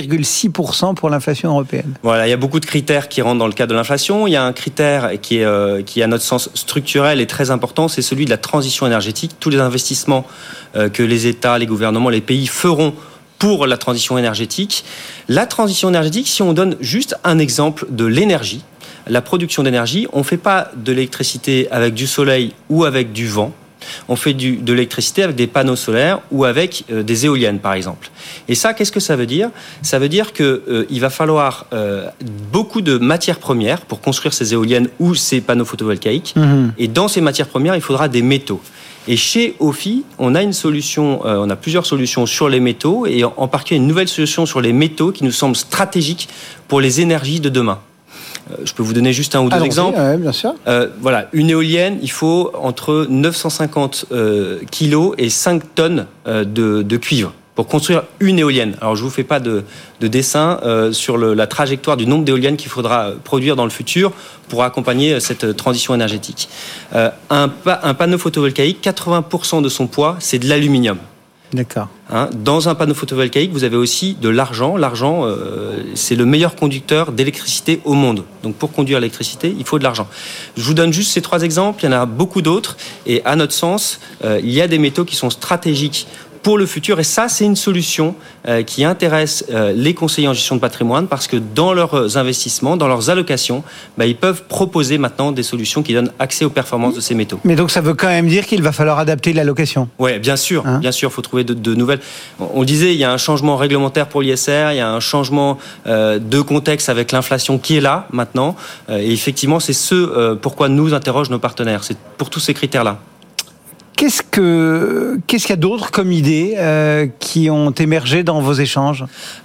8,6% pour l'inflation européenne. Voilà, il y a beaucoup de critères qui rentrent dans le cadre de l'inflation. Il y a un critère qui est à notre sens structurel et très important, c'est celui de la transition énergétique. Tous les investissements que les États, les gouvernements, les pays feront pour la transition énergétique. La transition énergétique, si on donne juste un exemple de l'énergie, la production d'énergie, on ne fait pas de l'électricité avec du soleil ou avec du vent. On fait de l'électricité avec des panneaux solaires ou avec des éoliennes, par exemple. Et ça, qu'est-ce que ça veut dire ? Ça veut dire qu'il va falloir beaucoup de matières premières pour construire ces éoliennes ou ces panneaux photovoltaïques. Et dans ces matières premières, il faudra des métaux. Et chez Ophi, on a une solution, on a plusieurs solutions sur les métaux et en particulier une nouvelle solution sur les métaux qui nous semble stratégique pour les énergies de demain. Je peux vous donner juste un ou deux exemples. Bien sûr. Voilà, une éolienne, il faut entre 950 kilos et 5 tonnes de cuivre pour construire une éolienne. Alors, je ne vous fais pas de dessin sur la trajectoire du nombre d'éoliennes qu'il faudra produire dans le futur pour accompagner cette transition énergétique. Un panneau photovoltaïque, 80% de son poids, c'est de l'aluminium. D'accord. Dans un panneau photovoltaïque, vous avez aussi de l'argent. L'argent, c'est le meilleur conducteur d'électricité au monde. Donc, pour conduire l'électricité, il faut de l'argent. Je vous donne juste ces 3 exemples. Il y en a beaucoup d'autres. Et à notre sens, il y a des métaux qui sont stratégiques pour le futur. Et ça, c'est une solution qui intéresse les conseillers en gestion de patrimoine parce que dans leurs investissements, dans leurs allocations, ils peuvent proposer maintenant des solutions qui donnent accès aux performances de ces métaux. Mais donc, ça veut quand même dire qu'il va falloir adapter l'allocation. Oui, bien sûr. Bien sûr, il faut trouver de nouvelles... On disait, il y a un changement réglementaire pour l'ISR, il y a un changement de contexte avec l'inflation qui est là, maintenant. Et effectivement, c'est pourquoi nous interrogent nos partenaires. C'est pour tous ces critères-là. Qu'est-ce qu'il y a d'autre comme idées qui ont émergé dans vos échanges ? Alors,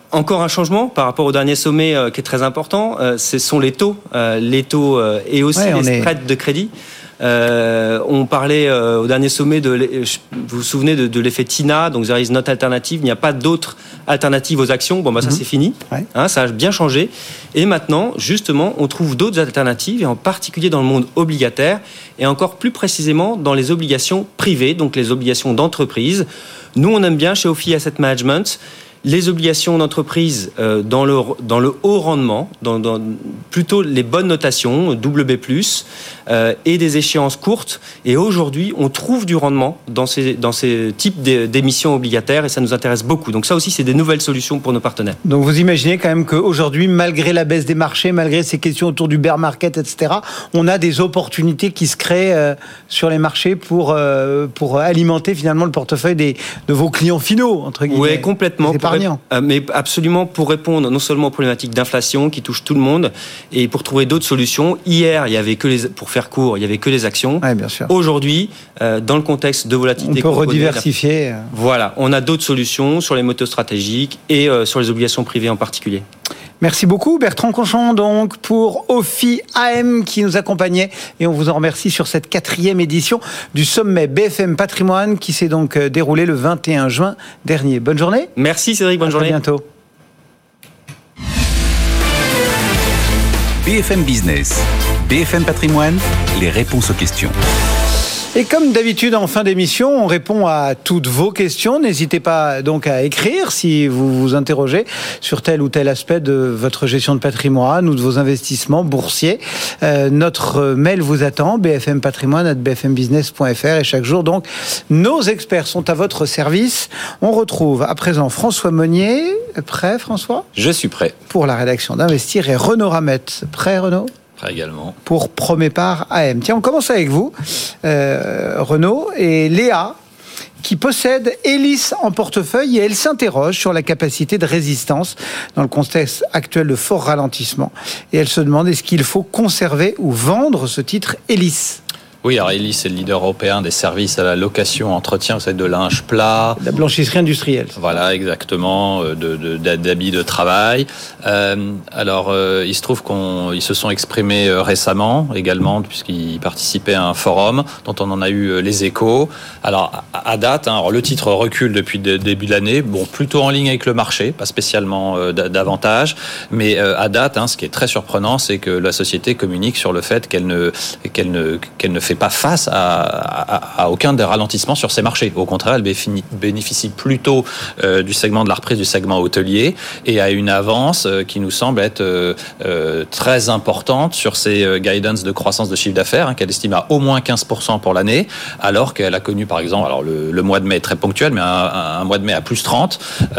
Encore un changement par rapport au dernier sommet qui est très important, ce sont les taux et aussi les spreads de crédit. On parlait au dernier sommet vous vous souvenez de l'effet TINA, donc there is not alternative, il n'y a pas d'autre alternative aux actions. Bon, ça c'est fini, ça a bien changé. Et maintenant, justement, on trouve d'autres alternatives, et en particulier dans le monde obligataire, et encore plus précisément dans les obligations privées, donc les obligations d'entreprise. Nous, on aime bien chez Ophi Asset Management les obligations d'entreprise dans le haut rendement, dans plutôt les bonnes notations, BB+, et des échéances courtes. Et aujourd'hui, on trouve du rendement dans ces types d'émissions obligataires, et ça nous intéresse beaucoup. Donc ça aussi, c'est des nouvelles solutions pour nos partenaires. Donc vous imaginez quand même qu'aujourd'hui, malgré la baisse des marchés, malgré ces questions autour du bear market, etc., on a des opportunités qui se créent sur les marchés pour alimenter finalement le portefeuille de vos clients finaux, entre guillemets. Oui, complètement. Mais absolument, pour répondre non seulement aux problématiques d'inflation qui touchent tout le monde, et pour trouver d'autres solutions. Hier, il y avait pour faire court, il y avait que les actions. Ouais, bien sûr. Aujourd'hui, dans le contexte de volatilité, on peut rediversifier. Voilà, on a d'autres solutions sur les métaux stratégiques et sur les obligations privées en particulier. Merci beaucoup Bertrand Conchon donc pour Ophi AM qui nous accompagnait, et on vous en remercie sur cette 4e édition du sommet BFM Patrimoine qui s'est donc déroulé le 21 juin dernier. Bonne journée. Merci Cédric, bonne journée. À bientôt. BFM Business, BFM Patrimoine, les réponses aux questions. Et comme d'habitude en fin d'émission, on répond à toutes vos questions. N'hésitez pas donc à écrire si vous vous interrogez sur tel ou tel aspect de votre gestion de patrimoine ou de vos investissements boursiers. Notre mail vous attend, bfmpatrimoine@bfmbusiness.fr, et chaque jour donc nos experts sont à votre service. On retrouve à présent François Monnier. Prêt François ? Je suis prêt. Pour la rédaction d'Investir, et Renaud Ramette. Prêt Renaud ? Également. Pour Promépar AM. Tiens, on commence avec vous, Renaud, et Léa, qui possède Elis en portefeuille, et elle s'interroge sur la capacité de résistance dans le contexte actuel de fort ralentissement. Et elle se demande, est-ce qu'il faut conserver ou vendre ce titre Elis ? Oui, alors Elis est le leader européen des services à la location, entretien, vous savez, de linge plat. La blanchisserie industrielle. Voilà, exactement, d'habits de travail. Il se trouve qu'ils se sont exprimés récemment également, puisqu'ils participaient à un forum dont on en a eu les échos. Alors, à date, le titre recule depuis le début de l'année, plutôt en ligne avec le marché, pas spécialement davantage, mais à date, ce qui est très surprenant, c'est que la société communique sur le fait qu'elle ne fait pas face à aucun des ralentissements sur ces marchés. Au contraire, elle bénéficie plutôt du segment de la reprise du segment hôtelier, et a une avance qui nous semble être très importante sur ses guidance de croissance de chiffre d'affaires, qu'elle estime à au moins 15% pour l'année, alors qu'elle a connu par exemple, le mois de mai est très ponctuel, mais un mois de mai à plus 30,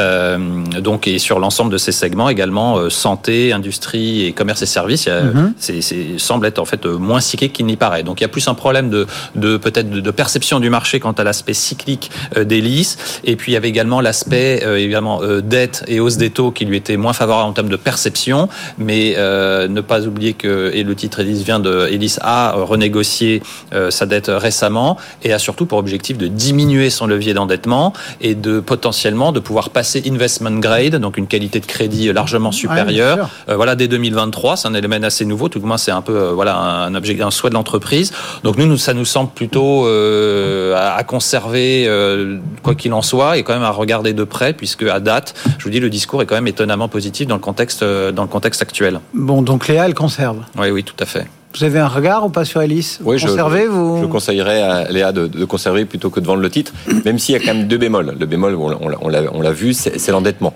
donc, et sur l'ensemble de ces segments également, santé, industrie et commerce et services, semble être en fait moins cyclique qu'il n'y paraît. Donc il y a plus un problème peut-être de perception du marché quant à l'aspect cyclique d'Elis, et puis il y avait également l'aspect dette et hausse des taux qui lui était moins favorable en termes de perception, mais ne pas oublier que, et le titre Elis a renégocié sa dette récemment, et a surtout pour objectif de diminuer son levier d'endettement et de potentiellement de pouvoir passer investment grade, donc une qualité de crédit largement supérieure, dès 2023. C'est un élément assez nouveau, tout le moins c'est un peu un souhait de l'entreprise. Donc nous, ça nous semble plutôt à conserver, quoi qu'il en soit, et quand même à regarder de près, puisque à date, je vous dis, le discours est quand même étonnamment positif dans le contexte actuel. Bon, donc Léa, elle conserve. Oui, tout à fait. Vous avez un regard ou pas sur Elis ? Oui, je conseillerais à Léa de conserver plutôt que de vendre le titre, même s'il y a quand même deux bémols. Le bémol, on l'a vu, c'est l'endettement.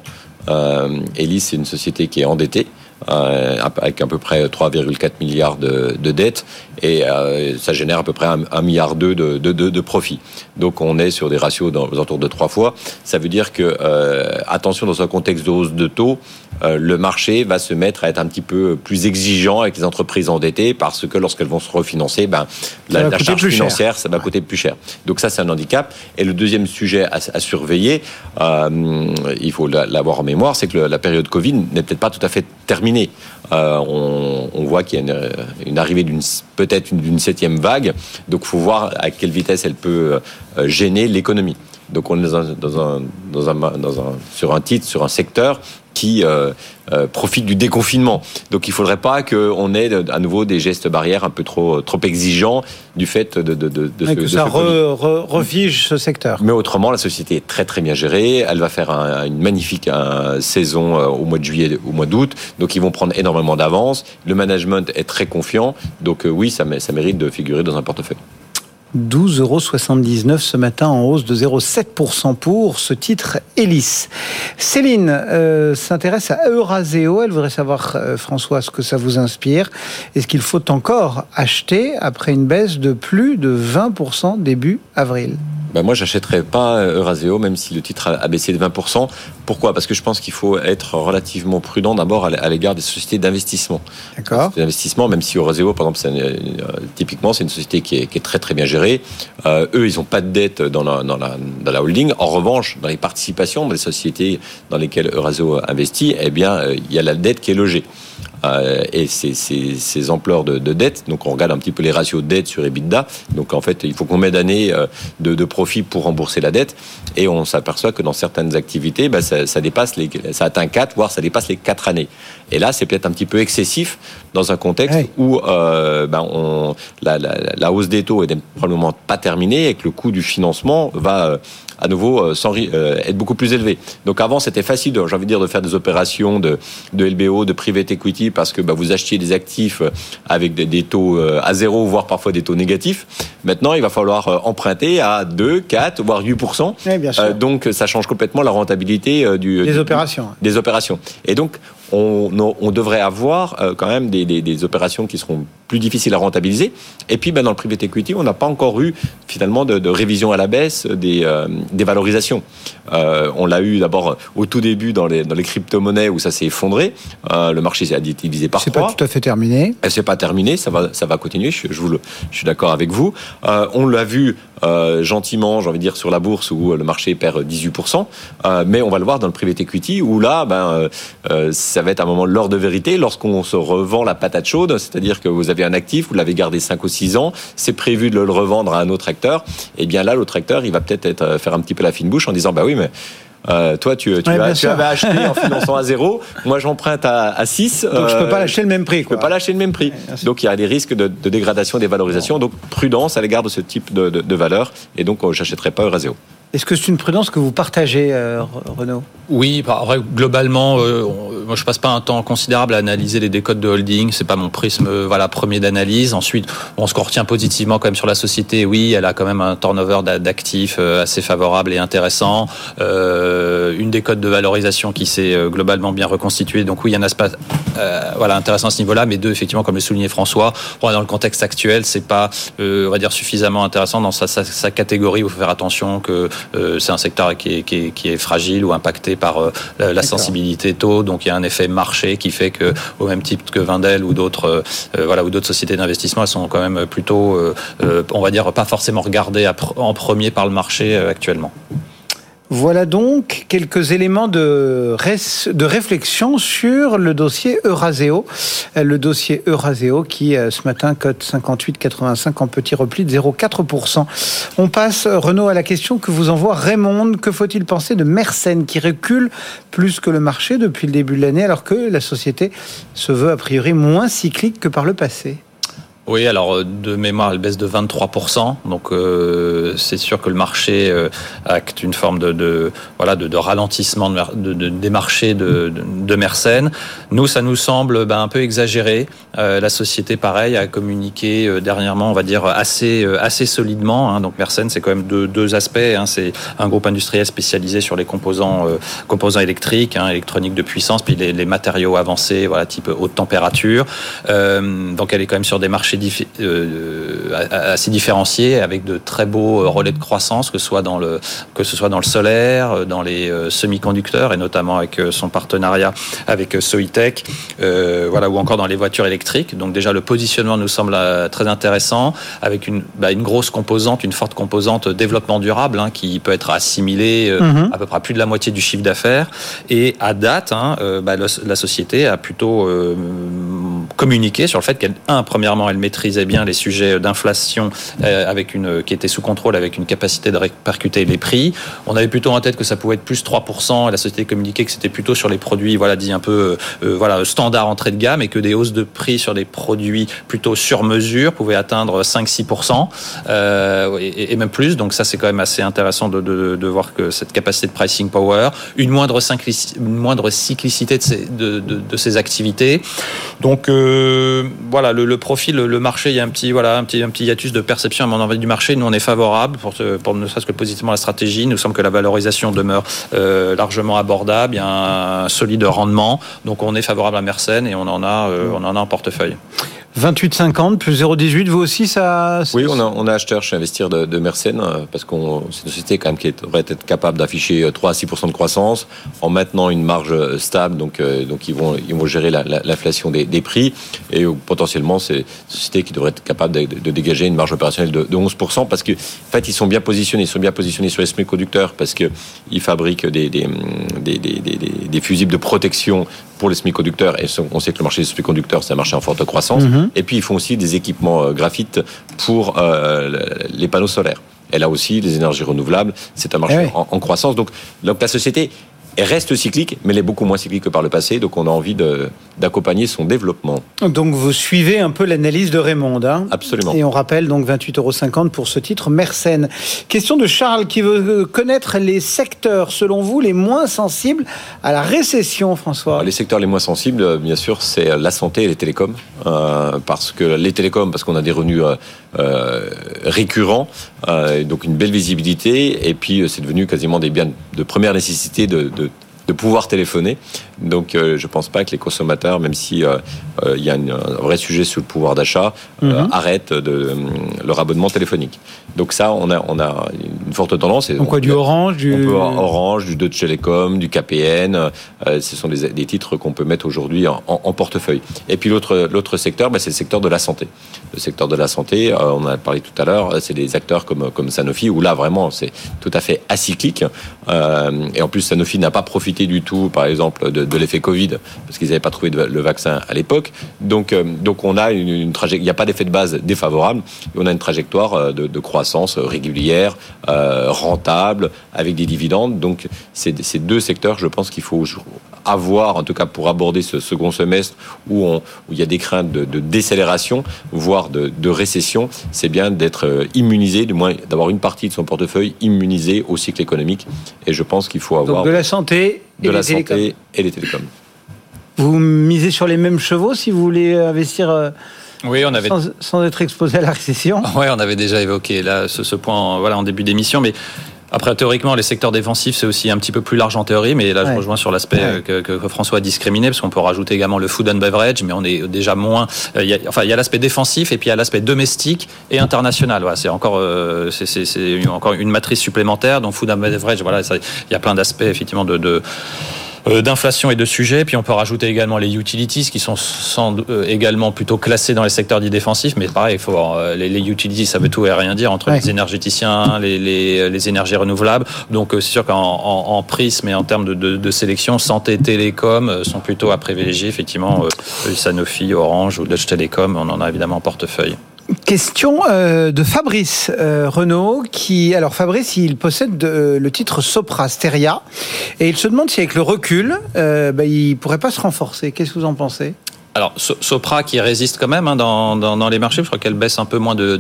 Elis, c'est une société qui est endettée, avec à peu près 3,4 milliards de dettes, et ça génère à peu près 1,2 milliard de profit. Donc on est sur des ratios aux alentours de 3 fois. Ça veut dire que, attention, dans un contexte de hausse de taux, le marché va se mettre à être un petit peu plus exigeant avec les entreprises endettées, parce que lorsqu'elles vont se refinancer, la charge financière, ça va coûter plus cher. Donc ça, c'est un handicap. Et le deuxième sujet à surveiller, il faut l'avoir en mémoire, c'est que la période Covid n'est peut-être pas tout à fait terminée. On voit qu'il y a une arrivée peut-être d'une 7e vague. Donc il faut voir à quelle vitesse elle peut gêner l'économie. Donc on est sur un titre, sur un secteur qui profite du déconfinement. Donc il ne faudrait pas qu'on ait à nouveau des gestes barrières un peu trop exigeants du fait que ça refige ce secteur. Mais autrement, la société est très très bien gérée. Elle va faire une magnifique saison au mois de juillet, au mois d'août. Donc ils vont prendre énormément d'avance. Le management est très confiant. Donc oui, ça mérite de figurer dans un portefeuille. 12,79 € ce matin, en hausse de 0,7% pour ce titre Elis. Céline s'intéresse à Eurazeo. Elle voudrait savoir, François, ce que ça vous inspire. Est-ce qu'il faut encore acheter après une baisse de plus de 20% début avril ? Moi, j'achèterais pas Eurazeo, même si le titre a baissé de 20%. Pourquoi ? Parce que je pense qu'il faut être relativement prudent d'abord à l'égard des sociétés d'investissement. D'accord. D'investissement, même si Eurazeo, par exemple, typiquement, c'est une société qui est très très bien gérée. Eux, ils n'ont pas de dette dans la holding. En revanche, dans les participations des sociétés dans lesquelles Eurazeo investit, il y a la dette qui est logée. Et ces ampleurs de dette, donc on regarde un petit peu les ratios de dette sur EBITDA, donc en fait il faut combien d'années de profit pour rembourser la dette, et on s'aperçoit que dans certaines activités ça atteint 4, voire ça dépasse les 4 années, et là c'est peut-être un petit peu excessif dans un contexte où la hausse des taux est probablement pas terminée et que le coût du financement va à nouveau être beaucoup plus élevé. Donc avant c'était facile, j'ai envie de dire, de faire des opérations de LBO, de private equity, parce que vous achetiez des actifs avec des taux à zéro, voire parfois des taux négatifs. Maintenant il va falloir emprunter à 2, 4, voire 8%. Oui, bien sûr. Donc ça change complètement la rentabilité des opérations. Et donc on devrait avoir quand même des opérations qui seront plus difficiles à rentabiliser. Et puis dans le private equity, on n'a pas encore eu finalement de révision à la baisse des valorisations. On l'a eu d'abord au tout début dans les crypto-monnaies où ça s'est effondré. Le marché a été divisé par 3. C'est pas tout à fait terminé. C'est pas terminé, ça va continuer. Je suis d'accord avec vous. On l'a vu gentiment, j'ai envie de dire, sur la bourse où le marché perd 18%. Mais on va le voir dans le private equity où là, ça va être un moment l'heure de vérité lorsqu'on se revend la patate chaude, c'est-à-dire que vous avez un actif, vous l'avez gardé 5 ou 6 ans, c'est prévu de le revendre à un autre acteur, et bien là l'autre acteur il va peut-être faire un petit peu la fine bouche en disant oui mais toi tu avais acheté en finançant à 0, moi j'emprunte à 6, donc je peux pas lâcher le même prix. Je peux pas lâcher le même prix. Donc il y a des risques de dégradation des valorisations, donc prudence à l'égard de ce type de valeur, et donc j'achèterai pas Eurazeo. Est-ce que c'est une prudence que vous partagez, Renaud ? Oui, globalement, moi je passe pas un temps considérable à analyser les décotes de holding. C'est pas mon prisme, premier d'analyse. Ensuite, ce qu'on retient positivement quand même sur la société, oui, elle a quand même un turnover d'actifs assez favorable et intéressant. Une décote de valorisation qui s'est globalement bien reconstituée. Donc oui, il y a un aspect intéressant à ce niveau-là. Mais effectivement, comme le soulignait François, dans le contexte actuel, c'est pas, on va dire, suffisamment intéressant dans sa catégorie où il faut faire attention que c'est un secteur qui est fragile ou impacté par la sensibilité taux, donc il y a un effet marché qui fait que, au même type que Wendel ou d'autres sociétés d'investissement, elles sont quand même plutôt, on va dire, pas forcément regardées en premier par le marché actuellement. Voilà donc quelques éléments de réflexion sur le dossier Eurazeo. Le dossier Eurazeo qui, ce matin, cote 58,85 en petit repli de 0,4%. On passe, Renaud, à la question que vous envoie Raymond. Que faut-il penser de Mersen qui recule plus que le marché depuis le début de l'année alors que la société se veut a priori moins cyclique que par le passé ? Oui, alors de mémoire, elle baisse de 23%. Donc c'est sûr que le marché acte une forme de ralentissement des marchés de Mersen. Nous, ça nous semble un peu exagéré. La société, pareil, a communiqué dernièrement, on va dire assez solidement. Donc Mersen, c'est quand même deux aspects. C'est un groupe industriel spécialisé sur les composants électriques, électroniques de puissance, puis les matériaux avancés, type haute température. Donc elle est quand même sur des marchés assez différenciés, avec de très beaux relais de croissance, que ce soit dans le solaire, dans les semi-conducteurs, et notamment avec son partenariat avec Soitec, ou encore dans les voitures électriques. Donc déjà le positionnement nous semble très intéressant, avec une grosse composante, une forte composante développement durable, qui peut être assimilée à peu près plus de la moitié du chiffre d'affaires. Et à date, la société a plutôt communiqué sur le fait premièrement, elle maîtrisait bien les sujets d'inflation qui était sous contrôle, avec une capacité de répercuter les prix. On avait plutôt en tête que ça pouvait être plus 3%, et la société communiquait que c'était plutôt sur les produits, dit un peu, standard entrée de gamme, et que des hausses de prix sur des produits plutôt sur mesure pouvaient atteindre 5-6%, et même plus. Donc ça, c'est quand même assez intéressant de voir que cette capacité de pricing power, une moindre cyclicité de ces activités. Donc le profil, le marché, il y a un petit hiatus de perception à mon envie du marché. Nous, on est favorable pour ne serait-ce que positivement la stratégie. Il nous semble que la valorisation demeure largement abordable. Il y a un solide rendement. Donc on est favorable à Mersenne, et on en a en portefeuille. 28,50 plus 0,18, vous aussi, ça... Oui, on a acheté chez Investir de Mersenne, parce que c'est une société quand même qui devrait être capable d'afficher 3 à 6% de croissance en maintenant une marge stable, donc ils vont gérer l'inflation des prix, et potentiellement c'est une société qui devrait être capable de dégager une marge opérationnelle de 11%, parce que en fait ils sont bien positionnés sur les semi-conducteurs, parce que ils fabriquent des fusibles de protection pour les semi-conducteurs, et on sait que le marché des semi-conducteurs c'est un marché en forte croissance. Et puis ils font aussi des équipements graphite pour les panneaux solaires. Et là aussi, les énergies renouvelables, c'est un marché en croissance. Donc la société reste cyclique, mais elle est beaucoup moins cyclique que par le passé. Donc on a envie d'accompagner son développement. Donc vous suivez un peu l'analyse de Raymond. Absolument. Et on rappelle donc 28,50 € pour ce titre Mersenne. Question de Charles qui veut connaître les secteurs, selon vous, les moins sensibles à la récession, François. Les secteurs les moins sensibles, bien sûr, c'est la santé et les télécoms. Parce qu'on a des revenus récurrents, donc une belle visibilité, et puis c'est devenu quasiment des biens de première nécessité de pouvoir téléphoner. Donc je pense pas que les consommateurs, même si il y a un vrai sujet sur le pouvoir d'achat, arrêtent leur abonnement téléphonique. Donc ça, on a une forte tendance. Donc quoi, du Orange, du Deutsche Telekom, du KPN, ce sont des titres qu'on peut mettre aujourd'hui en portefeuille. Et puis l'autre secteur, c'est le secteur de la santé. Le secteur de la santé, on en a parlé tout à l'heure, c'est des acteurs comme Sanofi, où là vraiment c'est tout à fait acyclique. Et en plus Sanofi n'a pas profité du tout, par exemple, de l'effet Covid, parce qu'ils n'avaient pas trouvé le vaccin à l'époque. Donc on a une trajectoire, il n'y a pas d'effet de base défavorable, et on a une trajectoire de croissance régulière, rentable, avec des dividendes. Donc c'est deux secteurs, je pense qu'il faut avoir, en tout cas pour aborder ce second semestre où il y a des craintes de décélération, voire de récession. C'est bien d'être immunisé, du moins d'avoir une partie de son portefeuille immunisée au cycle économique. Et je pense qu'il faut avoir donc de la santé et les télécoms. Vous misez sur les mêmes chevaux si vous voulez investir sans être exposé à la récession. Oui, on avait déjà évoqué là ce point en début d'émission, mais après, théoriquement, les secteurs défensifs, c'est aussi un petit peu plus large en théorie, mais là, je rejoins sur l'aspect que François a discriminé, parce qu'on peut rajouter également le food and beverage, mais on est déjà moins... Il y a l'aspect défensif, et puis il y a l'aspect domestique et international. Voilà, c'est encore une matrice supplémentaire. Donc, food and beverage, il y a plein d'aspects, effectivement, d'inflation et de sujets. Puis on peut rajouter également les utilities qui sont également plutôt classés dans les secteurs dits défensifs, mais pareil, les utilities, ça veut tout et rien dire, entre les énergéticiens, les énergies renouvelables. Donc c'est sûr qu'en prisme et en termes de sélection, santé, télécom sont plutôt à privilégier, effectivement, Sanofi, Orange ou Deutsche Telekom, on en a évidemment en portefeuille. Question de Fabrice Renaud Fabrice, il possède le titre Sopra Steria et il se demande si avec le recul, il pourrait pas se renforcer. Qu'est-ce que vous en pensez ? Alors, Sopra qui résiste quand même dans les marchés, je crois qu'elle baisse un peu moins de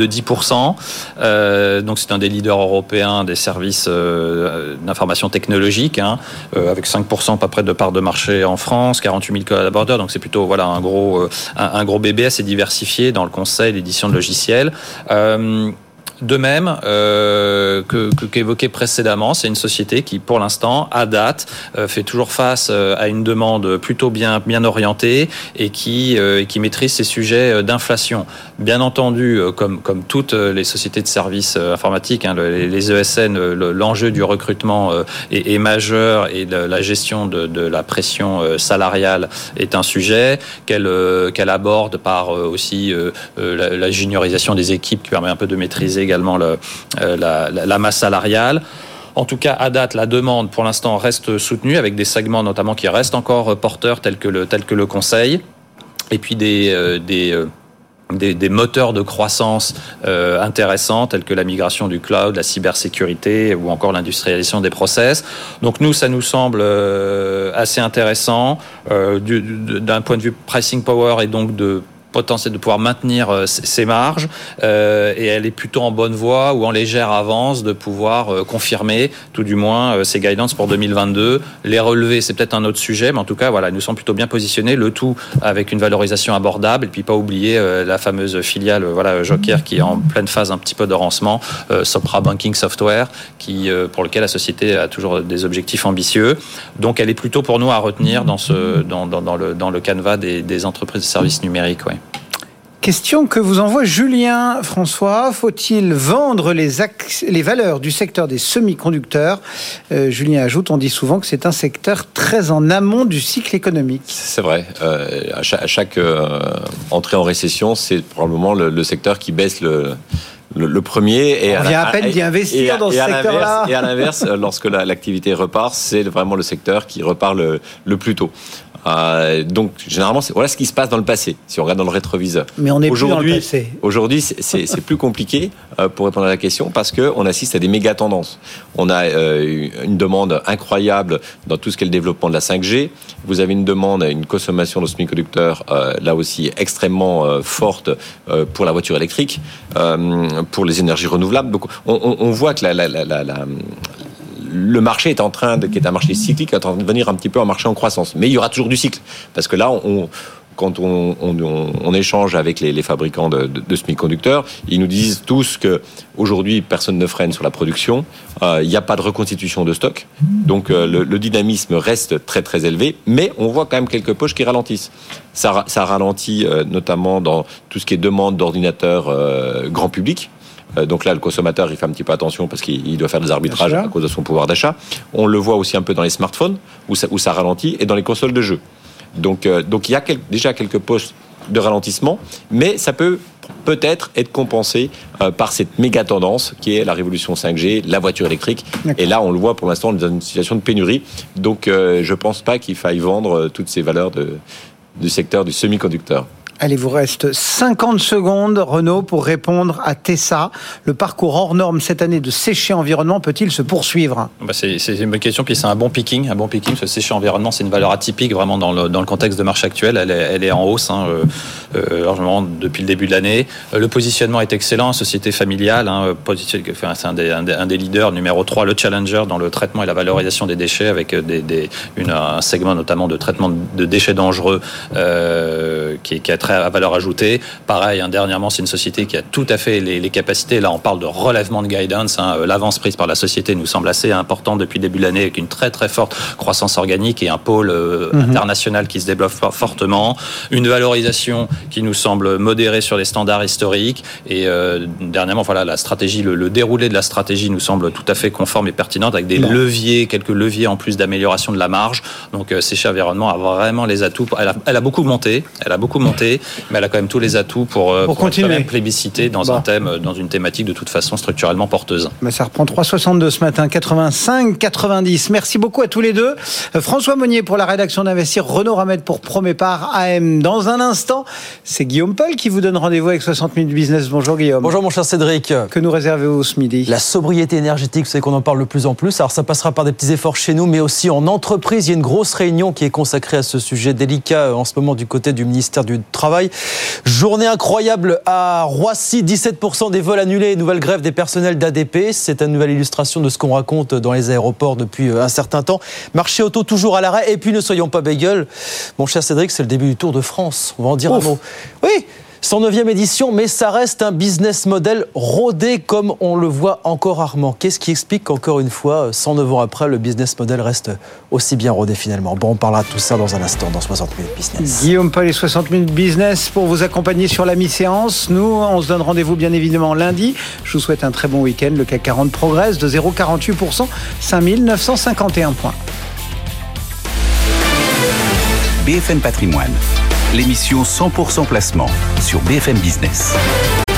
10%. Donc c'est un des leaders européens des services d'information technologique, avec 5% à peu près de part de marché en France, 48 000 collaborateurs. Donc c'est plutôt un gros bébé assez diversifié dans le conseil, l'édition de logiciels. De même qu'évoqué précédemment, c'est une société qui, pour l'instant, à date, fait toujours face à une demande plutôt bien orientée et qui maîtrise ces sujets d'inflation. Bien entendu, comme toutes les sociétés de services informatiques, les ESN, l'enjeu du recrutement est majeur et la gestion de la pression salariale est un sujet qu'elle aborde par aussi la juniorisation des équipes qui permet un peu de maîtriser également la masse salariale. En tout cas, à date, la demande, pour l'instant, reste soutenue avec des segments notamment qui restent encore porteurs tels que le conseil. et puis des moteurs de croissance intéressants tels que la migration du cloud, la cybersécurité ou encore l'industrialisation des process. Donc nous, ça nous semble assez intéressant d'un point de vue pricing power et donc de potentiel de pouvoir maintenir ses marges et elle est plutôt en bonne voie ou en légère avance de pouvoir confirmer tout du moins ses guidances pour 2022. Les relever, c'est peut-être un autre sujet, mais en tout cas, voilà, nous sommes plutôt bien positionnés, le tout avec une valorisation abordable et puis pas oublier la fameuse filiale Joker qui est en pleine phase un petit peu de lancement, Sopra Banking Software, pour lequel la société a toujours des objectifs ambitieux. Donc elle est plutôt pour nous à retenir dans le canevas des entreprises de services numériques. Ouais. Question que vous envoie Julien François. Faut-il vendre les valeurs du secteur des semi-conducteurs ? Julien ajoute, on dit souvent que c'est un secteur très en amont du cycle économique. C'est vrai. À chaque entrée en récession, c'est probablement le secteur qui baisse le premier. Et on vient à peine d'y investir dans ce secteur-là. Et à l'inverse, lorsque l'activité repart, c'est vraiment le secteur qui repart le plus tôt. Donc généralement voilà ce qui se passe dans le passé si on regarde dans le rétroviseur. Mais on n'est plus dans le passé. Aujourd'hui c'est plus compliqué pour répondre à la question parce que on assiste à des méga tendances. On a une demande incroyable dans tout ce qui est le développement de la 5G. Vous avez une demande, une consommation de semi-conducteurs là aussi extrêmement forte pour la voiture électrique, pour les énergies renouvelables. Donc on voit que le marché est qui est un marché cyclique, est en train de devenir un petit peu un marché en croissance. Mais il y aura toujours du cycle. Parce que là, quand on échange avec les fabricants de semi-conducteurs, ils nous disent tous que aujourd'hui personne ne freine sur la production. Il n'y a pas de reconstitution de stock. Donc le dynamisme reste très très élevé. Mais on voit quand même quelques poches qui ralentissent. Ça ralentit notamment dans tout ce qui est demande d'ordinateurs grand public. Donc là, le consommateur, il fait un petit peu attention parce qu'il doit faire des arbitrages à cause de son pouvoir d'achat. On le voit aussi un peu dans les smartphones où ça ralentit et dans les consoles de jeux. Donc il y a déjà quelques postes de ralentissement, mais ça peut peut-être être compensé par cette méga tendance qui est la révolution 5G, la voiture électrique. D'accord. Et là, on le voit pour l'instant, on est dans une situation de pénurie. Donc je pense pas qu'il faille vendre toutes ces valeurs du secteur du semi-conducteur. Allez, vous reste 50 secondes, Renaud, pour répondre à Tessa. Le parcours hors norme cette année de Séché Environnement peut-il se poursuivre ? C'est une bonne question, puis c'est un bon picking. Parce que Séché Environnement, c'est une valeur atypique vraiment dans le contexte de marché actuel. Elle est en hausse largement depuis le début de l'année. Le positionnement est excellent, société familiale. C'est un des leaders numéro 3, le challenger dans le traitement et la valorisation des déchets avec un segment notamment de traitement de déchets dangereux qui a très à valeur ajoutée. Pareil, dernièrement, c'est une société qui a tout à fait les capacités. Là, on parle de relèvement de guidance. L'avance prise par la société nous semble assez importante depuis le début de l'année, avec une très très forte croissance organique et un pôle international qui se développe fortement. Une valorisation qui nous semble modérée sur les standards historiques. Et dernièrement, voilà, la stratégie, le déroulé de la stratégie nous semble tout à fait conforme et pertinente, avec quelques leviers en plus d'amélioration de la marge. Donc, Séché Environnement a vraiment les atouts. Elle a beaucoup monté, mais elle a quand même tous les atouts pour continuer, quand même plébisciter dans dans une thématique de toute façon structurellement porteuse. Mais ça reprend 3,62 ce matin, 85,90. Merci beaucoup à tous les deux. François Monnier pour la rédaction d'Investir, Renaud Ramette pour Promépar AM. Dans un instant, c'est Guillaume Paul qui vous donne rendez-vous avec 60 minutes business. Bonjour Guillaume. Bonjour mon cher Cédric. Que nous réservez-vous ce midi ? La sobriété énergétique, vous savez qu'on en parle de plus en plus. Alors ça passera par des petits efforts chez nous, mais aussi en entreprise. Il y a une grosse réunion qui est consacrée à ce sujet délicat en ce moment du côté du ministère du Travail. Journée incroyable à Roissy, 17% des vols annulés, nouvelle grève des personnels d'ADP. C'est une nouvelle illustration de ce qu'on raconte dans les aéroports depuis un certain temps. Marché auto toujours à l'arrêt. Et puis ne soyons pas bagel. Mon cher Cédric, c'est le début du Tour de France. On va en dire un mot. Oui, 109e édition, mais ça reste un business model rodé comme on le voit encore rarement. Qu'est-ce qui explique qu'encore une fois, 109 ans après, le business model reste aussi bien rodé finalement ? Bon, on parlera de tout ça dans un instant, dans 60 minutes business. Guillaume Paul et 60 minutes business pour vous accompagner sur la mi-séance. Nous, on se donne rendez-vous bien évidemment lundi. Je vous souhaite un très bon week-end. Le CAC 40 progresse de 0,48%, 5951 points. BFM Patrimoine, l'émission 100% placement sur BFM Business.